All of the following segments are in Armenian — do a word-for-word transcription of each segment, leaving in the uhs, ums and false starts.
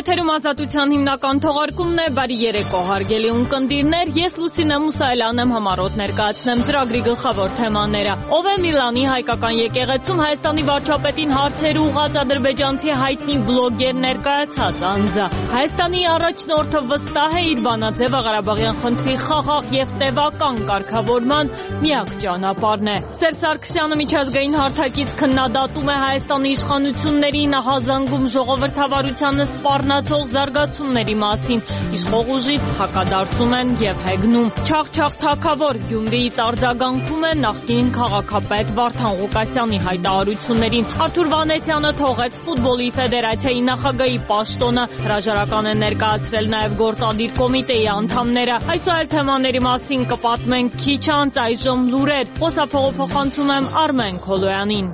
Եթերում ազատության հիմնական թողարկումն է, բարի երեկո հարգելի ունկնդիրներ, ես Լուսինե Մուսայելյանն եմ համառոտ ներկայացնեմ ծրագրի գլխավոր թեմաները։ Ով է Միլանի հայկական եկեղեցում Հայաստանի վարչապետին հարցեր ուղղած ադրբեջանցի հայտնի բլոգեր ներկայացած անձը։ Հայաստանի առաջնորդը վստահ է իր բանաձևը Ղարաբաղյան խնդրի խաղաղ եւ տևական կարգավորման միակ ճանապարհն է։ Սերժ Սարգսյանը միջազգային հարթակից քննադատում է Հայաստանի իշխանությունների նախազանգում ժողովրդավարությանը սպառնացող զարգացումների մասին, իշխող ուժից հակադարձում են եւ հեգնում։ Չաղ-չաղ թագավոր Գյումրիից արձագանքում է նախկին քաղաքապետ Վարդան Ղուկասյանի հայտարարություններին։ Արթուր Վանեցյանը թողեց ֆուտբոլի ֆեդերացիայի նախագահի պաշտոնը, հրաժարական են ներկայացրել նաեւ գործադիր կոմիտեի անդամները։ Այս ու այլ թեմաների մասին կպատմենք քիչ անց, այժմ լուրեր։ Խոսափողոփոխանցում եմ Արմեն Քոլոյանին։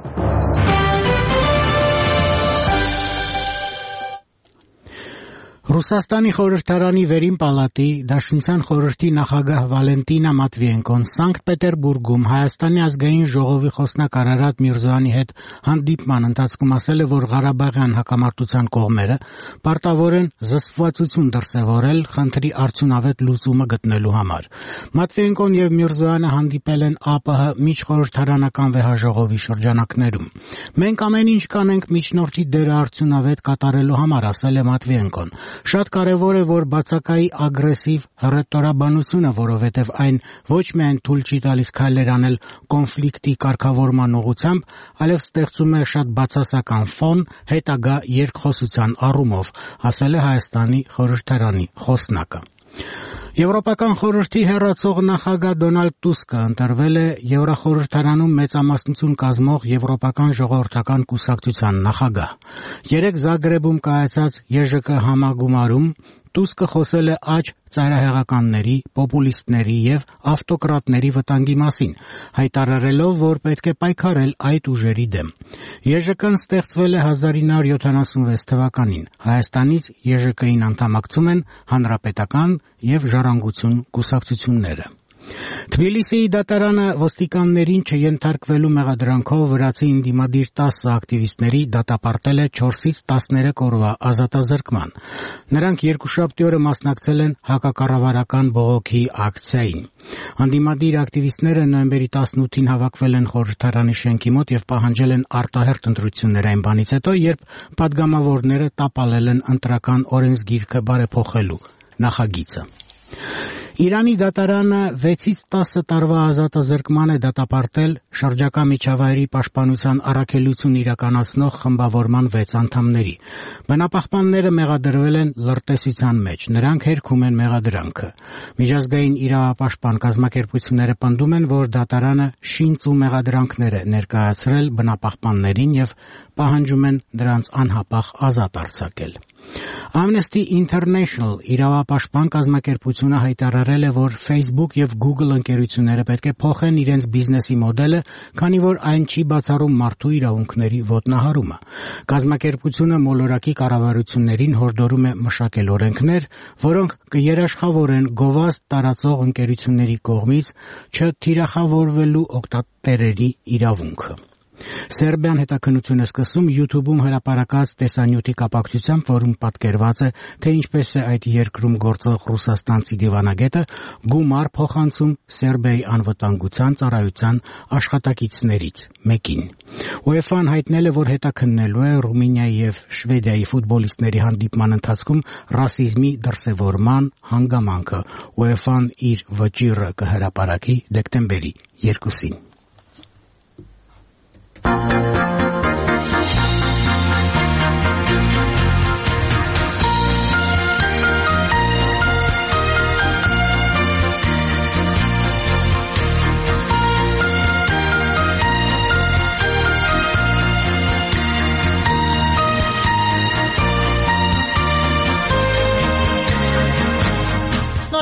Ռուսաստանի խորհրդարանի վերին պալատի Դաշնության խորհրդի նախագահ Վալենտինա Մատվիենկոն Սանկտ Պետերբուրգում Հայաստանի ազգային ժողովի խոսնակ Արարատ Միրզոյանի հետ հանդիպման ընթացքում ասել է, որ Ղարաբաղյան հակամարտության կողմերը պարտավոր են զսպվածություն դրսևորել խնդրի արդյունավետ լուծումը գտնելու համար։ Մատվիենկոն եւ Միրզոյանը հանդիպել են ԱՊՀ միջխորհրդարանական վեհաժողովի շրջանակներում։ Մենք ամեն ինչ կանենք միջնորդի դերը արդյունավետ կատարելու համար, ասել է Մատվիենկոն։ Շատ կարևոր է, որ բացակայի ագրեսիվ հռետորաբանությունը, որովհետև այն ոչ միայն թույլ չի տալիս քայլեր անել կոնֆլիկտի կարգավորման ուղղությամբ, այլև ստեղծում է շատ բացասական ֆոն հետագա երկխոսության առումով, ասել է Հայաստանի խորհրդարանի խոսնակը։ Եվրոպական խորհրդի հեռացող նախագահ Դոնալդ Տուսկը ընտրվել է Եվրախորհրդարանում մեծամասնություն կազմող Եվրոպական ժողովրդական կուսակցության նախագահ։ Երեկ Զագրեբում կայացած ԵԺԿ համագումարում Տուսկը խոսել է աջ ծայրահեղականների, պոպուլիստների եւ ավտոկրատների վտանգի մասին, հայտարարելով, որ պետք է պայքարել այդ ուժերի դեմ։ ԵԺԿ-ն ստեղծվել է հազար ինը հարյուր յոթանասունվեց թվականին։ Հայաստանից ԵԺԿ-ին անդամակցում են Հանրապետական եւ Ժառանգություն կուսակցությունները։ Թբիլիսիի դատարանը ոստիկաններին չենթարկվելու մեղադրանքով վրացի ընդդիմադիր տասը ակտիվիստների դատապարտել է չորսից տասներեք օրվա ազատազրկման։ Նրանք երկուշաբթի օրը մասնակցել են հակակառավարական բողոքի ակցիային։ Ընդդիմադիր ակտիվիստները նոյեմբերի տասնութին հավաքվել են խորհրդարանի շենքի մոտ եւ պահանջել են արտահերթ ընտրություններ այն բանից հետո, երբ պատգամավորները տապալել են ընտրական օրենսգիրքը բարեփոխելու նախագիծը։ Իրանի դատարանը վեցից տասը տարվա ազատազրկման է դատապարտել շրջակա միջավայրի պաշտպանության առաքելություն իրականացնող խմբավորման վեց անդամների։ Բնապահպանները մեղադրվել են լրտեսության մեջ, նրանք հերքում են մեղադրանքը։ Միջազգային իրավապաշտպան կազմակերպությունները պնդում են, որ դատարանը շինծ ու մեղադրանքներ է ներկայացրել բնապահպաններին եւ պահանջում են նրանց անհապաղ ազատ արձակել։ Amnesty International իրավապաշտպան կազմակերպությունը հայտարարել է, որ Facebook եւ Google ընկերությունները պետք է փոխեն իրենց բիզնեսի մոդելը, քանի որ այն չի բացառում մարդու իրավունքների ոտնահարումը։ Կազմակերպությունը մոլորակի կառավարություններին հորդորում է մշակել օրենքներ, որոնք կերաշխավորեն գովազդ տարածող ընկերությունների կողմից չթիրախավորվելու օգտատերերի իրավունքը։ Սերբիան հետաքննություն է սկսում YouTube-ում հրապարակած տեսանյութի կապակցությամբ, որում պատկերված է, թե ինչպես է այդ երկրում գործող ռուսաստանցի դիվանագետը գումար փոխանցում Սերբիայի անվտանգության ծառայության աշխատակիցներից մեկին։ UEFA-ն հայտնել է, որ հետաքննելու է Ռումինիայի եւ Շվեդիայի ֆուտբոլիստների հանդիպման ընթացքում ռասիզմի դրսևորման հանգամանքը։ UEFA-ն իր վճիռը կհրապարակի դեկտեմբերի երկուսին։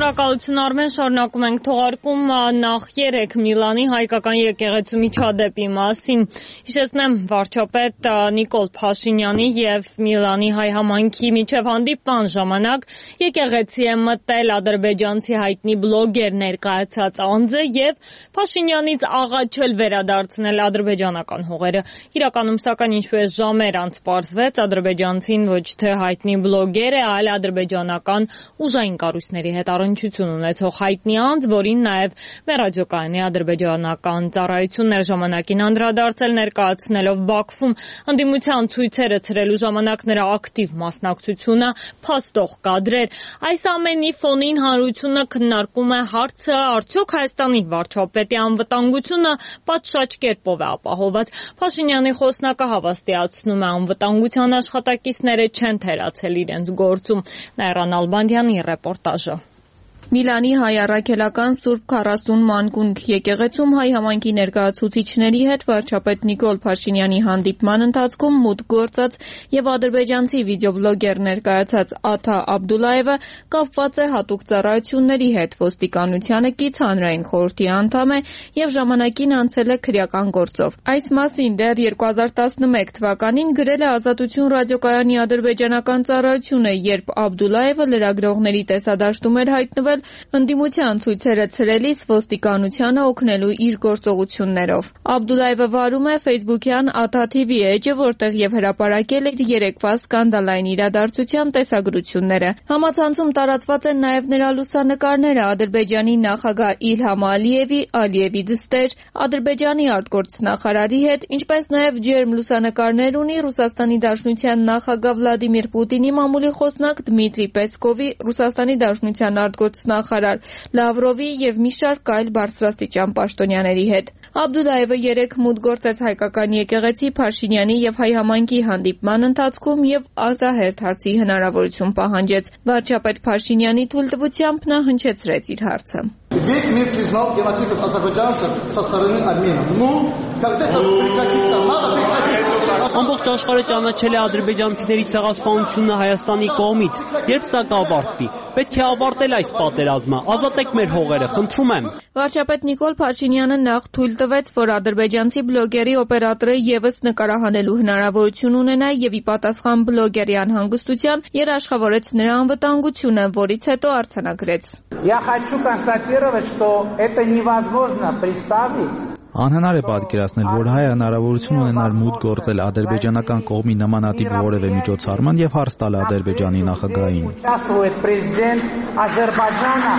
Շնորհակալություն Արմեն, շարունակում ենք թողարկում նախ երեք Միլանի հայկական եկեղեցու միջադեպի մասին։ Հիշեցնեմ, վարչապետ Նիկոլ Փաշինյանի եւ Միլանի հայ համայնքի միջև հանդիպման ժամանակ եկեղեցի է մտել ադրբեջանցի հայտնի բլոգեր ներկայացած անձը եւ Փաշինյանից աղաչել վերադարձնել ադրբեջանական հողերը։ Իրականում սակայն ինչպես ժամեր անց պարզվեց, ադրբեջանցին ոչ թե հայտնի բլոգեր է, այլ ադրբեջանական ուժային կառույցների հետ առնչություն ունեցող հայտնի անձ, որին նաև մեր ռադիոկայանի ադրբեջանական ծառայությունն էր ժամանակին անդրադարձել, ներկայացնելով Բաքվում ընդդիմության ցույցերը ցրելու ժամանակ նրա ակտիվ մասնակցությունը, փաստող կադրեր։ Այս ամենի ֆոնին հանրությունը քննարկում է հարցը, արդյոք Հայաստանի վարչապետի անվտանգությունը պատշաճ կերպով է ապահովված։ Փաշինյանի խոսնակը հավաստիացնում է, անվտանգության աշխատակիցները չեն թերացել իրենց գործում։ Նայրան Ալբանդյանի ռեպորտաժը։ Միլանի հայ առաքելական Սուրբ քառասուն մանկունք եկեղեցում հայ համայնքի ներկայացուցիչների հետ վարչապետ Նիկոլ Փաշինյանի հանդիպման ընթացքում մուտք գործած եւ ադրբեջանցի վիդեոբլոգեր ներկայացած Աթա Աբդուլլայևը կապված է հատուկ ծառայությունների հետ, ոստիկանությանը կից հանրային խորհրդի անդամ է եւ ժամանակին անցել է քրեական գործով։ Այս մասին դեռ երկու հազար տասնմեկ թվականին գրել է Ազատություն ռադիոկայանի ադրբեջանական ծառայությունը, երբ Աբդուլլայևը լրագրողների տեսադաշտում էր հայտնվել ընդդիմության ցույցերը ցրելիս ոստիկանությանը օգնելու իր գործողություններով։ Աբդուլլայևը վարում է Facebook-յան Աթա թի վի էջը, որտեղ եւ հրապարակել էր երեկվա սկանդալային իրադարձության տեսագրությունները։ Համացանցում տարածված են նաեւ նրա լուսանկարները Ադրբեջանի նախագահ Իլհամ Ալիևի, Ալիևի դստեր, Ադրբեջանի արտգործնախարարի հետ, ինչպես նաեւ ջերմ լուսանկարներ ունի Ռուսաստանի Դաշնության նախագահ Վլադիմիր Պուտինի մամուլի խոսնակ Դմիտրի Պեսկովի, Ռուսաստանի Դաշնության արտգործնախարար նախարար Լավրովի եւ մի շարք այլ բարձրաստիճան պաշտոնյաների հետ։ Աբդուլլայևը երեք մուտք գործեց հայկական եկեղեցի Փաշինյանի եւ հայ համայնքի հանդիպման ընթացքում եւ արտահերթ հարցի հնարավորություն пահանջեց։ Վարչապետ Փաշինյանի թույլտվությամբ նա հնչեցրեց իր հարցը։ Весь мир признал геноцид азербайджанцев со стороны армян. Ну, когда это прекратится? Надо прекратить. Ամբողջ աշխարհը ճանաչել է ադրբեջանցիների ցեղասպանությունը Հայաստանի կողմից։ Երբ սա կավարտվի, պետք է ավարտել այս պատերազմը, ազատեք մեր հողերը, խնդրում եմ։ Վարչապետ Նիկոլ Փաշինյանը նախ թույլ տվեց, որ ադրբեջանցի բլոգերի օպերատորը եւս նկարահանելու հնարավորություն ունենա եւ ի պատասխան բլոգերի անհանգստության երաշխավորեց նրա անվտանգությունը, որից հետո արձանագրեց։ Я хочу констатировать, что это невозможно представить. Անհնար է պատկերացնել, որ հայը հնարավորություն ունենար մուտք գործել ադրբեջանական կողմի նմանատիպ որևէ միջոցառման եւ հարց տալ Ադրբեջանի նախագահին։ Участвует президент Азербайджана.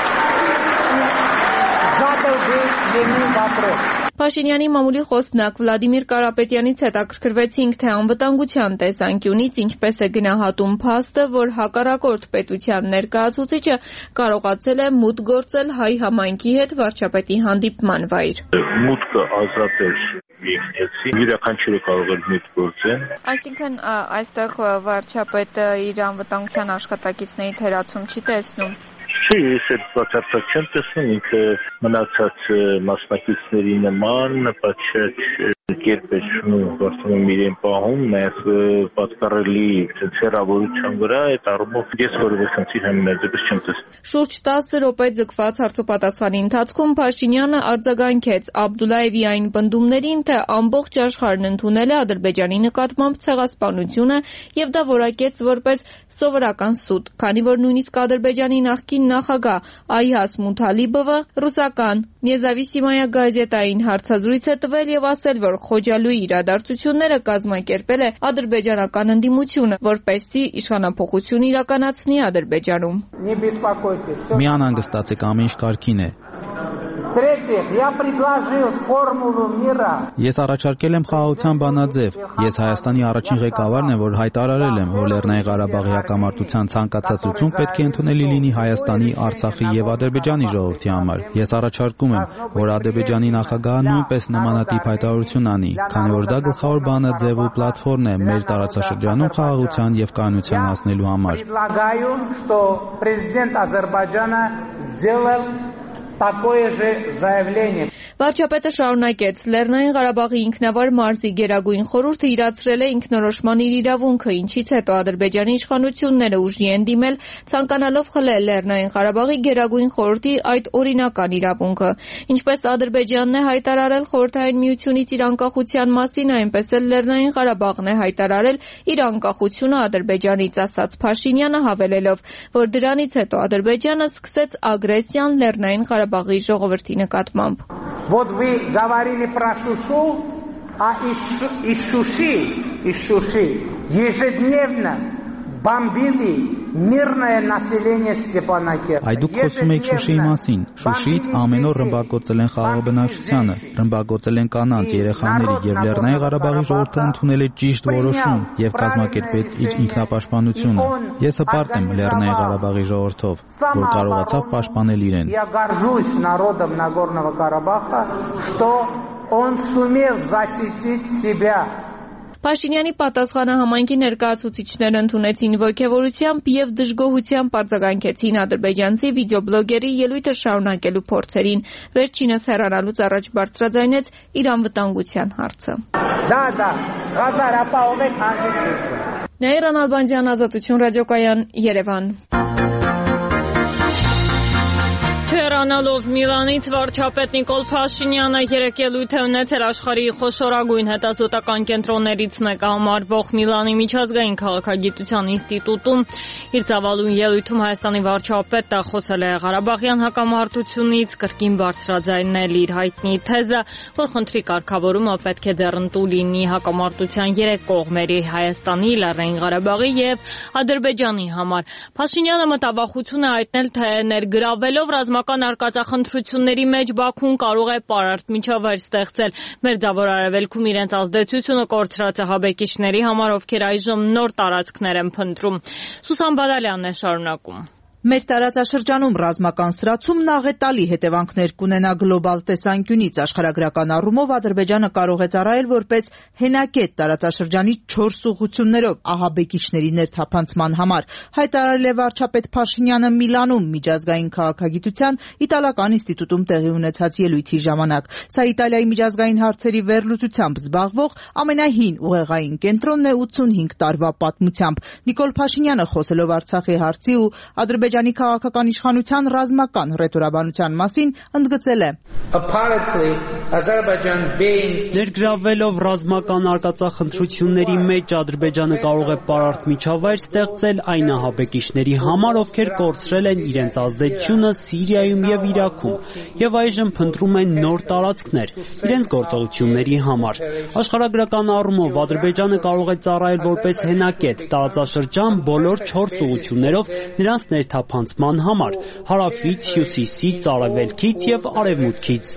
Задал бы ему вопрос. Փաշինյանի մամուլի խոսնակ Վլադիմիր Կարապետյանից հետաքրքրվեցինք, թե անվտանգության տեսանկյունից ինչպես է գնահատում փաստը, որ հակառակորդ պետության ներկայացուցիչը կարողացել է մուտք գործել հայ համայնքի հետ վարչապետի հանդիպման վայր։ Մուտքը ազատ էր եկեղեցի, յուրաքանչյուրը կարող էր մուտք գործել։ Այսինքն այստեղ վարչապետը իր անվտանգության աշխատակիցների թերացում չի տեսնում։ Չի, ես այդ բացարձակ չեմ տեսնում, ինքը մնացած մասնակիցների նման պատշաճ կերպ է շնում իրեն պահում, նաև պատկառելի հեռավորության վրա, այդ առումով ես որևէ խնդիր համենայնիվ դեպս չեմ տեսնում։ Շուրջ տասը րոպե ձգված հարցոպատասխանի ընթացքում Փաշինյանը արձագանքեց Աբդուլլայևի այն պնդումներին, թե ամբողջ աշխարհն ընդունել է Ադրբեջանի նկատմամբ ցեղասպանությունը եւ դա որակեց որպես սովորական սուտ, քանի որ նույնիսկ Ադրբեջանի նախկին նախագահ Այհաս Մութալիբովը ռուսական Նեզավիսիմայա գազետային հարցազրույց է տվել եւ ասել, որ Խոջալույի իրադարձությունները կազմակերպել է ադրբեջանական ընդդիմությունը, որպեսզի իշխանափոխություն իրականացնի Ադրբեջանում։ Մի անհանգստացեք, ամեն ինչ կարգին է։ Ես առաջարկել եմ խաղաղության բանաձև։ Ես Հայաստանի առաջին ղեկավարն եմ, որ հայտարարել եմ, որ Լեռնային Ղարաբաղի հակամարտության ցանկացած լուծում պետք է ընդունելի լինի Հայաստանի, Արցախի եւ Ադրբեջանի ժողովրդի համար։ Ես առաջարկում եմ, որ Ադրբեջանի նախագահը նույնպես նմանատիպ հայտարարություն անի, քանի որ դա գլխավոր բանաձև ու պլատֆորմ է մեր տարածաշրջանում խաղաղության եւ կայունության հասնելու համար։ такое же заявление. Վարչապետը շարունակեց. Լեռնային Ղարաբաղի ինքնավար մարզի Գերագույն խորհուրդը իրացրել է ինքնորոշման իր իրավունքը, ինչից հետո Ադրբեջանի իշխանությունները ուժի են դիմել, ցանկանալով խլել Լեռնային Ղարաբաղի Գերագույն խորհրդի այդ օրինական իրավունքը։ Ինչպես Ադրբեջանն է հայտարարել Խորհրդային Միությունից իր անկախության մասին, այնպես էլ Լեռնային Ղարաբաղն է հայտարարել իր անկախությունը Ադրբեջանից, ասաց Փաշինյանը, հավելելով, որ դրանից հետո Ադրբեջանը սկսեց ագրեսիան Լեռնային Ղարաբաղի ժողովրդի նկատմամբ։ Вот вы говорили про Шушу, а из, из Шуши, из Шуши ежедневно бомбили мирное население Степанакерта. Այդ դուք խոսում եք Շուշիի մասին։ Շուշիից ամեն օր ռմբակոծել են խաղաղբնակչությանը, ռմբակոծել են կանանց, երեխաների, եւ Լեռնային Ղարաբաղի ժողովուրդը ընդունել է ճիշտ որոշում եւ կազմակերպեց իր ինքնապաշտպանությունը։ Ես հպարտ եմ Լեռնային Ղարաբաղի ժողովրդով, որ կարողացավ պաշտպանել իրեն։ Я горжусь народом Нагорного Карабаха, что он сумел защитить себя. Փաշինյանի պատասխանը համայնքի ներկայացուցիչները ընդունեցին ոգևորությամբ եւ դժգոհությամբ արձագանքեցին ադրբեջանցի վիդեոբլոգերի ելույթը շարունակելու փորձերին։ Վերջինս հեռանալուց առաջ բարձրաձայնեց իր անվտանգության հարցը։ Да, да, Ղազարապահով եք հանդիպում։ Նաիրա Նալբանդյան, Ազատություն ռադիոկայան, Երևան։ Չհեռանալով Միլանից վարչապետ Նիկոլ Փաշինյանը երեկ ելույթ է ունեցել աշխարհի խոշորագույն հետազոտական կենտրոններից մեկը համարվող Միլանի միջազգային քաղաքագիտության ինստիտուտում։ Իր ծավալուն ելույթում Հայաստանի վարչապետը խոսել է Ղարաբաղյան հակամարտությունից, կրկին բարձրաձայնել իր հայտնի թեզը, որ խնդրի կարգավորումը պետք է ձեռնտու լինի հակամարտության երեք կողմերի՝ Հայաստանի, Լեռնային Ղարաբաղի եւ Ադրբեջանի համար։ Փաշինյանը մտավախություն է հայտնել, թե ներգրավելով ռազմական արկածախնդրությունների մեջ Բաքուն կարող է պարարտ միջավայր ստեղծել։ Մերձավոր Արևելքում իրենց ազդեցությունը կորցրած է հաբեկիչների համար, ովքեր այժմ նոր տարածքներ են փնտրում։ Սուսան Բադալյանն է շարունակում։ Մեր տարածաշրջանում ռազմական սրացումն աղետալի հետևանքներ կունենա գլոբալ տեսանկյունից։ Աշխարհագրական առումով Ադրբեջանը կարող է ծառայել որպես հենակետ տարածաշրջանի չորս ուղղություններով ահաբեկիչների ներթափանցման համար, հայտարարել է վարչապետ Փաշինյանը Միլանում միջազգային քաղաքագիտության իտալական ինստիտուտում տեղի ունեցած ելույթի ժամանակ։ Սա Իտալիայի միջազգային հարցերի վերլուծությամբ զբաղվող ամենահին ուղեղային կենտրոնն է ութսունհինգ տարվա պատմությամբ։ Նիկոլ Փաշինյանը խոսելով Արցախի հարցի ու Ադրբեջանի քաղաքական իշխանության ռազմական հռետորաբանության մասին ընդգծել է. Ներգրավվելով ռազմական արկածախնդրությունների մեջ Ադրբեջանը կարող է պարարտ միջավայր ստեղծել այն ահաբեկիչների համար, ովքեր կորցրել են իրենց ազդեցությունը Սիրիայում եւ Իրաքում եւ այժմ փնտրում են նոր տարածքներ իրենց գործողությունների համար։ Աշխարհագրական առումով Ադրբեջանը կարող է ծառայել որպես հենակետ տարածաշրջան բոլոր չորս ուղղություններով նրանց ներթափանցման համար՝ հարավից, հյուսիսից, արևելքից եւ արևմուտքից։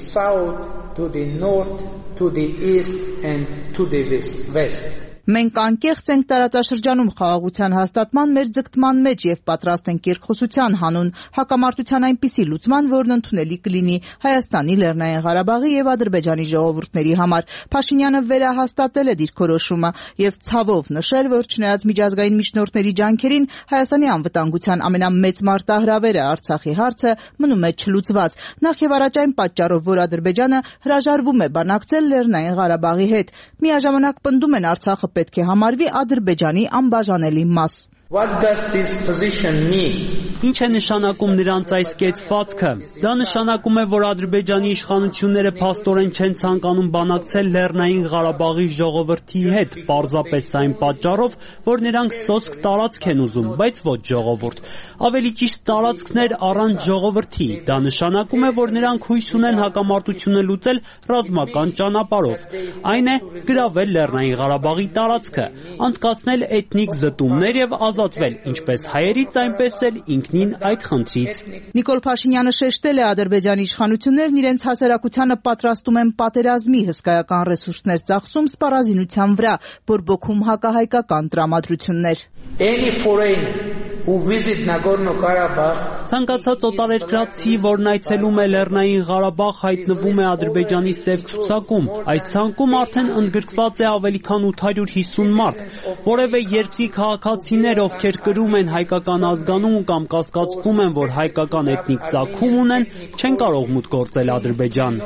Մենք անկեղծ ենք տարածաշրջանում խաղաղության հաստատման մեր ձգտման մեջ եւ պատրաստ ենք երկխոսության հանուն հակամարտության այնպիսի լուծման, որն ընդունելի կլինի Հայաստանի, Լեռնային Ղարաբաղի եւ Ադրբեջանի ժողովուրդների համար։ Փաշինյանը վերահաստատել է դիրքորոշումը եւ ցավով նշել, որ չնայած միջազգային միջնորդների ջանքերին Հայաստանի անվտանգության ամենամեծ մարտահրավերը Արցախի հարցը մնում է չլուծված։ Նախ եւ առաջ այն պատճառով, որ Ադրբեջանը հրաժարվում է բանակցել Լեռնային Ղարաբաղի հետ։ Միաժամանակ պնդում են Արցախը պետք է համարվի Ադրբեջանի անբաժանելի մաս։ What does this position mean? Ինչ է նշանակում նրանց այս կեցվածքը։ Դա նշանակում է, որ Ադրբեջանի իշխանությունները փաստորեն չեն ցանկանում բանակցել Լեռնային Ղարաբաղի ժողովրդի հետ, պարզապես այն պատճառով, որ նրանք սոսկ տարածք են ուզում, բայց ոչ ժողովուրդ։ Ավելի ճիշտ տարածքներ առանց ժողովրդի։ Դա նշանակում է, որ նրանք հույս ունեն հակամարտությունը լուծել ռազմական ճանապարհով։ Այն է գրավել Լեռնային Ղարաբաղի տարածքը, անցկացնել էթնիկ զտումներ եւ ազատվել ինչպես հայերից, այնպես էլ ինքնին այդ խնդրից։ Նիկոլ Փաշինյանը շեշտել է Ադրբեջանի իշխանություններն իրենց հասարակությանը պատրաստում են պատերազմի հսկայական ռեսուրսներ ծախսում սպառազինության վրա, բորբոքում հակահայկական տրամադրություններ։ Any foreign who visit Nagorno-Karabakh. Ցանկացած օտարերկրացի, որն այցելում է Լեռնային Ղարաբաղ, հայտնվում է Ադրբեջանի սև ցուցակում։ Այս ցանկում արդեն ընդգրկված է ավելի քան ութ հարյուր հիսուն մարդ։ Որևէ երկրի քաղաքացիներ, ովքեր կրում են հայկական ազգանուն կամ կասկածվում են, որ հայկական էթնիկ ծագում ունեն, չեն կարող մուտք գործել Ադրբեջան։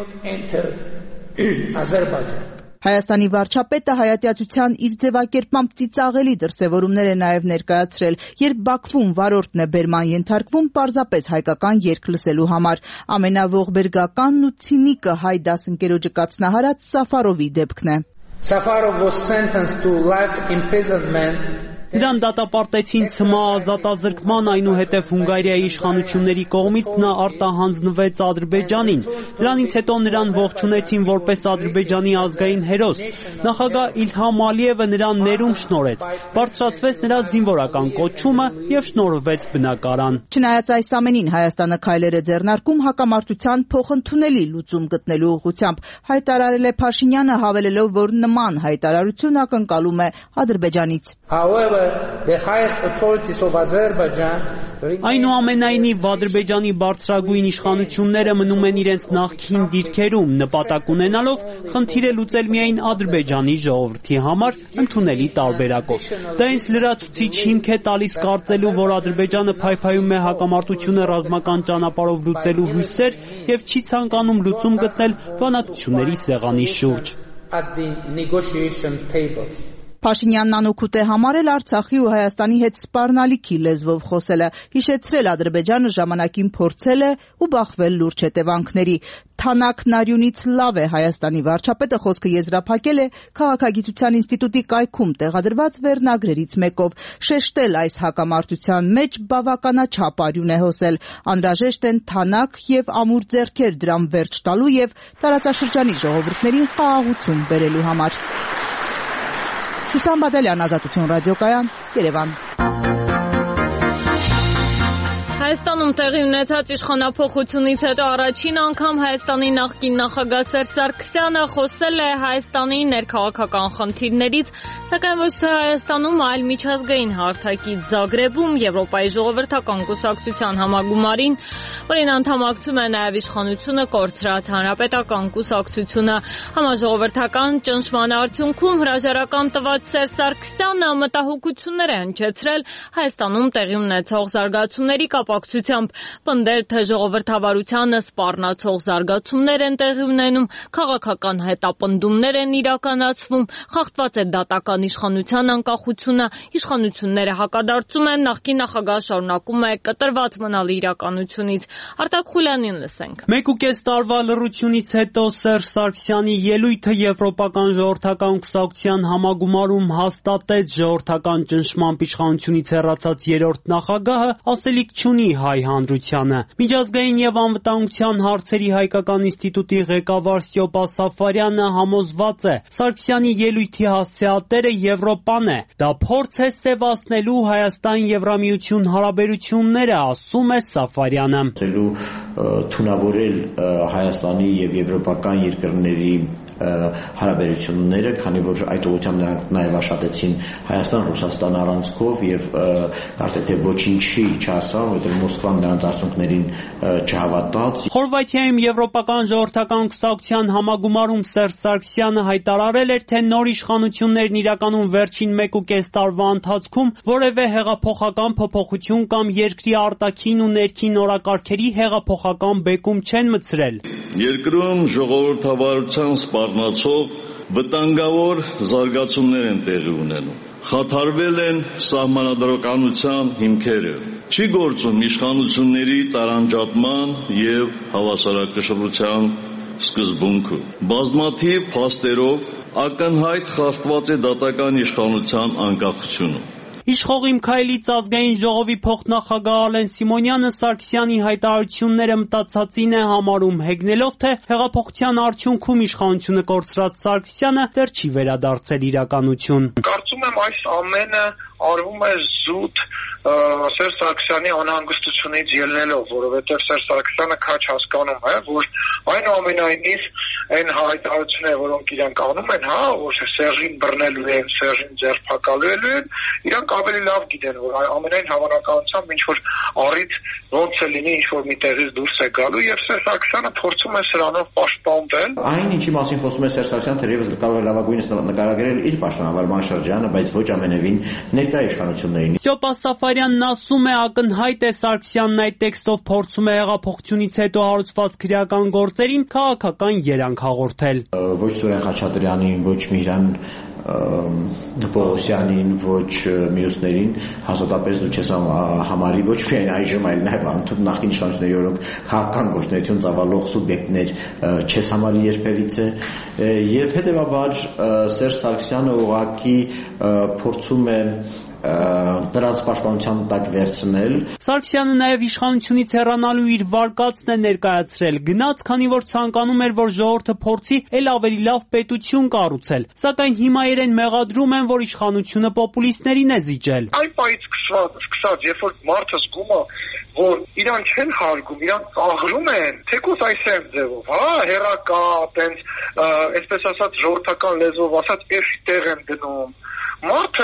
Հայաստանի վարչապետը հայատյացության իր ձևակերպմամբ ծիծաղելի դրսևորումներ է նաև ներկայացրել, երբ Բաքվում վարորդն է բերման ենթարկվում պարզապես հայկական երգ լսելու համար։ Ամենաողբերգականն ու ցինիկը հայ դասընկերոջը կացնահարած Սաֆարովի դեպքն է։ Safarov was sentenced to life imprisonment. Նրան դատապարտեցին ցմահ ազատազրկման, այնուհետև Հունգարիայի իշխանությունների կողմից նա արտահանձնվեց Ադրբեջանին։ Դրանից հետո նրան ողջունեցին որպես Ադրբեջանի ազգային հերոս։ Նախագահ Իլհամ Ալիևը նրան ներում շնորհեց։ Բարձրացվեց նրա զինվորական կոչումը եւ շնորհվեց բնակարան։ Չնայած այս ամենին Հայաստանը քայլեր է ձեռնարկում հակամարտության փոխընդունելի լուծում գտնելու ուղղությամբ, հայտարարել է Փաշինյանը, հավելելով, որ նման հայտարարություն ակնկալում է Ադրբեջանից։ The highest authorities of Azerbaijan. Այնուամենայնիվ Ադրբեջանի բարձրագույն իշխանությունները մնում են իրենց նախկին դիրքերում, նպատակ ունենալով խնդիրը լուծել միայն Ադրբեջանի ժողովրդի համար ընդունելի տարբերակով։ Դա ինձ լրացուցիչ հիմք է տալիս կարծելու, որ Ադրբեջանը փայփայում է հակամարտությունը ռազմական ճանապարհով լուծելու հույսեր եւ չի ցանկանում լուծում գտնել բանակցությունների սեղանի շուրջ։ At the negotiation table. Փաշինյանն անօգուտ է համարել Արցախի ու Հայաստանի հետ սպառնալիքի լեզվով խոսելը, հիշեցրել Ադրբեջանը ժամանակին փորձել է ու բախվել լուրջ հետևանքների։ Թանաքն արյունից լավ է Հայաստանի վարչապետը խոսքը եզրափակել է Քաղաքագիտության ինստիտուտի կայքում տեղադրված վերնագրերից մեկով, շեշտել այս հակամարտության մեջ բավականաչափ արյուն է հոսել, անհրաժեշտ են թանաք եւ ամուր ձեռքեր դրան վերջ տալու եւ տարածաշրջանի ժողովուրդներին խաղաղություն բերելու համար։ Սուսան Բադալյան, Ազատություն ռադիոկայան, Երևան։ Հայաստանում տեղի ունեցած իշխանափոխությունից հետո առաջին անգամ Հայաստանի նախկին նախագահ Սերժ Սարգսյանը խոսել է Հայաստանի ներքաղաքական խնդիրներից, սակայն ոչ թե Հայաստանում, այլ միջազգային հարթակից Զագրեբում Եվրոպայի ժողովրդական կուսակցության համագումարին, որին անդամակցում է նաև իշխանությունը կորցրած Հանրապետական կուսակցությունը։ Համաժողովրդական ճնշման արդյունքում հրաժարական տված Սերժ Սարգսյանը մտահոգություններ է հնչեցրել Հայաստանում տեղի ունեցող զարգացումների կապակցությամբ, պնդել, թե ժողովրդավարությանը սպառնացող զարգացումներ են տեղի ունենում, քաղաքական հետապնդումներ են իրականացվում, խախտված է դատական իշխանության անկախությունը, իշխանությունները հակադարձում են, նախկին նախագահ շարունակում է կտրված մնալ իրականությունից։ Արտակ Խուլյանին լսենք։ Մեկ ու կես տարվա լռությունից հետո Սերժ Սարգսյանի ելույթը Եվրոպական ժողովրդական կուսակցության համագումարում հաստատեց ժողովրդական ճնշմամբ իշխանությունից հեռացած երրորդ նախագահը ասելիք չունի հայ հանրությանը։ Միջազգային եւ անվտանգության հարցերի հայկական ինստիտուտի ղեկավար Ստյոպա Սաֆարյանը համոզված է, Սարգսյանի ելույթի հասցեատերը Եվրոպան է։ Դա փորձ է սևացնելու Հայաստան-Եվրամիություն հարաբերությունները, ասում է Սաֆարյանը։ Թունավորել Հայաստանի եւ եվրոպական երկրների հարաբերությունները, քանի որ այդ ուղղությամբ նրանք նաև աշխատեցին Հայաստան-Ռուսաստան առանցքով եւ կարծեք թե ոչինչի չասա, որովհետեւ Մոսկվան նրանց արդյունքներին չհավատաց։ Խորվաթիայում Եվրոպական ժողովրդական կուսակցության համագումարում Սերժ Սարգսյանը հայտարարել էր, թե նոր իշխանություններն իրականում վերջին մեկ ու կես տարվա ընթացքում որևէ հեղափոխական փոփոխություն կամ երկրի արտաքին ու ներքին օրակարգերի հեղափոխական բեկում չեն մտցրել։ Երկրում ժողովրդավարության սպառնացող վտանգավոր զարգացումներ են տեղի ունենում։ Խաթարվել են սահմանադրականության հիմքերը։ Չի գործում իշխանությունների տարանջատման եւ հավասարակշռության սկզբունքը։ Բազմաթիվ փաստերով ակնհայտ խախտված է դատական իշխանության անկախությունը։ Իշխող Իմ քայլից ազգային ժողովի փոխնախագահ Ալեն Սիմոնյանը Սարգսյանի հայտարարությունները մտածածին է համարում, հեգնելով, թե հեղափոխության արդյունքում իշխանությունը կորցրած Սարգսյանը դեռ չի վերադարձել իրականություն։ Կարծում եմ այս ամենը արվում է զուտ Սերժ Սարգսյանի անհանգստությունից ելնելով, որովհետև Սերժ Սարգսյանը քաջ հասկանում է, որ այնուամենայնիվ այն հայտարարությունները, որոնք իրանք անում են, հա, որ Սերժին բռնելու են, Սերժին ձերբակալելու են, իրանք ավելի լավ գիտեն, որ ամենայն հավանականությամբ ինչ որ առիթ ոնց է լինի, ինչ որ մի տեղից դուրս է գալու, եւ Սերժ Սարգսյանը փորձում է սրանով պաշտպանվել։ Այն ինչի մասին խոսում է Սերժ Սարգսյանը, թերևս կարող է լավագույնս նկարագրել իր պաշտոնավարման շրջանը, բայց ոչ ամենևին ներկա իշխանություններին։ Ստյոպա Սաֆարյանն ասում է, ակնհայտ է Սարգսյանն այդ տեքստով փորձում է հեղափոխությունից հետո հարուցված քրեական գործերին քաղաքական երանգ հաղորդել։ Ոչ Սուրեն Խաչատրյանին, ոչ Միհրան Պողոսյանին, ոչ մյուսներին հաստատապես դու չես համարի ոչ միայն այժմ, այլ նաև անդուր նախկին իշխանությունների, որոնք քաղաքական գործունեություն ծավալող սուբյեկտներ չես համարի երբևիցե, եւ հետեւաբար Սերժ Սարգսյանը ուղղակի փորձում է նրանց պաշտպանության տակ վերցնել։ Սարգսյանը նաև իշխանությունից հեռանալու իր վարկածն է ներկայացրել, գնաց, քանի որ ցանկանում էր, որ ժողովուրդը փորձի էլ ավելի լավ պետություն կառուցել, սակայն հիմա իրեն մեղադրում են, որ իշխանությունը պոպուլիստներին է զիջել։ Այն պայից սկսած, սկսած, երբ որ մարդը զգում է, որ իրան չեն հարգում, իրան աղրում են, թեկուզ այսպես ձևով, հա, հերակա, տենց, այսպես ասած, ժողովրդական լեզվով ասած, էշի տեղ են դնում։ Մարդը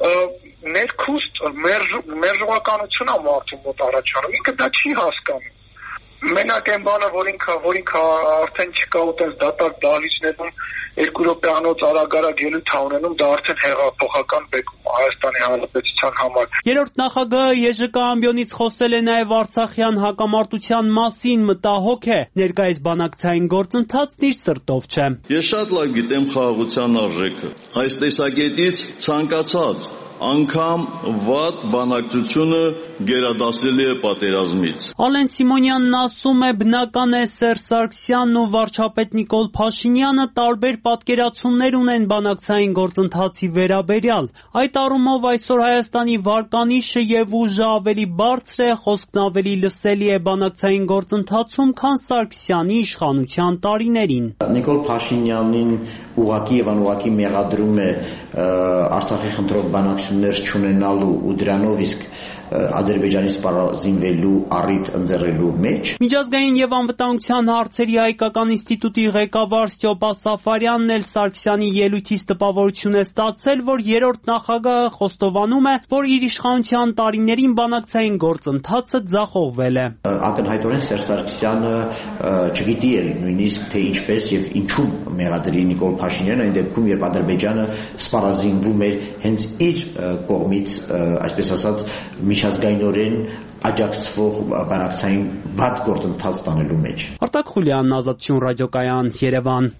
ներքուստ մերժողականություն է մարդու մոտ առաջանում, ինքը դա չի հասկանում։ Մենակ այն բանը, որ ինքը, որ ինքը արդեն չկա ու տես դատարկ դահլիճներում երկու րոպեանոց արագ-արագ ելույթ ունենում, դա արդեն հեղափոխական բեկում Հայաստանի Հանրապետության համար։ Երրորդ նախագահը ԵԺԿ ամբիոնից խոսել է նաև Արցախյան հակամարտության մասին, մտահոգ է, ներկայիս բանակցային գործընթացն իր սրտով չէ։ Ես շատ լավ գիտեմ խաղաղության արժեքը։ Այս տեսակետից ցանկացած անգամ վատ բանակցությունը գերադասելի է պատերազմից։ Ալեն Սիմոնյանն ասում է, բնական է Սերժ Սարգսյանն ու վարչապետ Նիկոլ Փաշինյանը տարբեր պատկերացումներ ունեն բանակցային գործընթացի վերաբերյալ։ Այդ առումով այսօր Հայաստանի վարկանիշը եւ ուժը ավելի բարձր է, խոսքն ավելի լսելի է բանակցային գործընթացում, քան Սարգսյանի իշխանության տարիներին։ Նիկոլ Փաշինյանին ուղղակի եւ անուղղակի մեղադրում է Արցախի խնդրով բանակցություններ չունենալու ու դրանով իսկ Ադրբեջանի սպառազինվելու առիթ ընձեռելու մեջ։ Միջազգային եւ անվտանգության հարցերի հայկական ինստիտուտի ղեկավար Ստյոպա Սաֆարյանն էլ Սարգսյանի ելույթից տպավորություն է ստացել, որ երրորդ նախագահը խոստովանում է, որ իր իշխանության տարիներին բանակցային գործընթացը ձախողվել է։ Ակնհայտորեն Սերժ Սարգսյանը չգիտի էլ նույնիսկ թե ինչպես եւ ինչու մեղադրի Նիկոլ Փաշինյանը այն դեպքում, երբ Ադրբեջանը սպառազինվում էր հենց իր կողմից, այսպես ասած, միջազգայինորեն աջակցվող բանակցային վատ գործընթաց տանելու մեջ։ Արտակ Խուլյանն, Ազատություն ռադիոկայան, Երևան։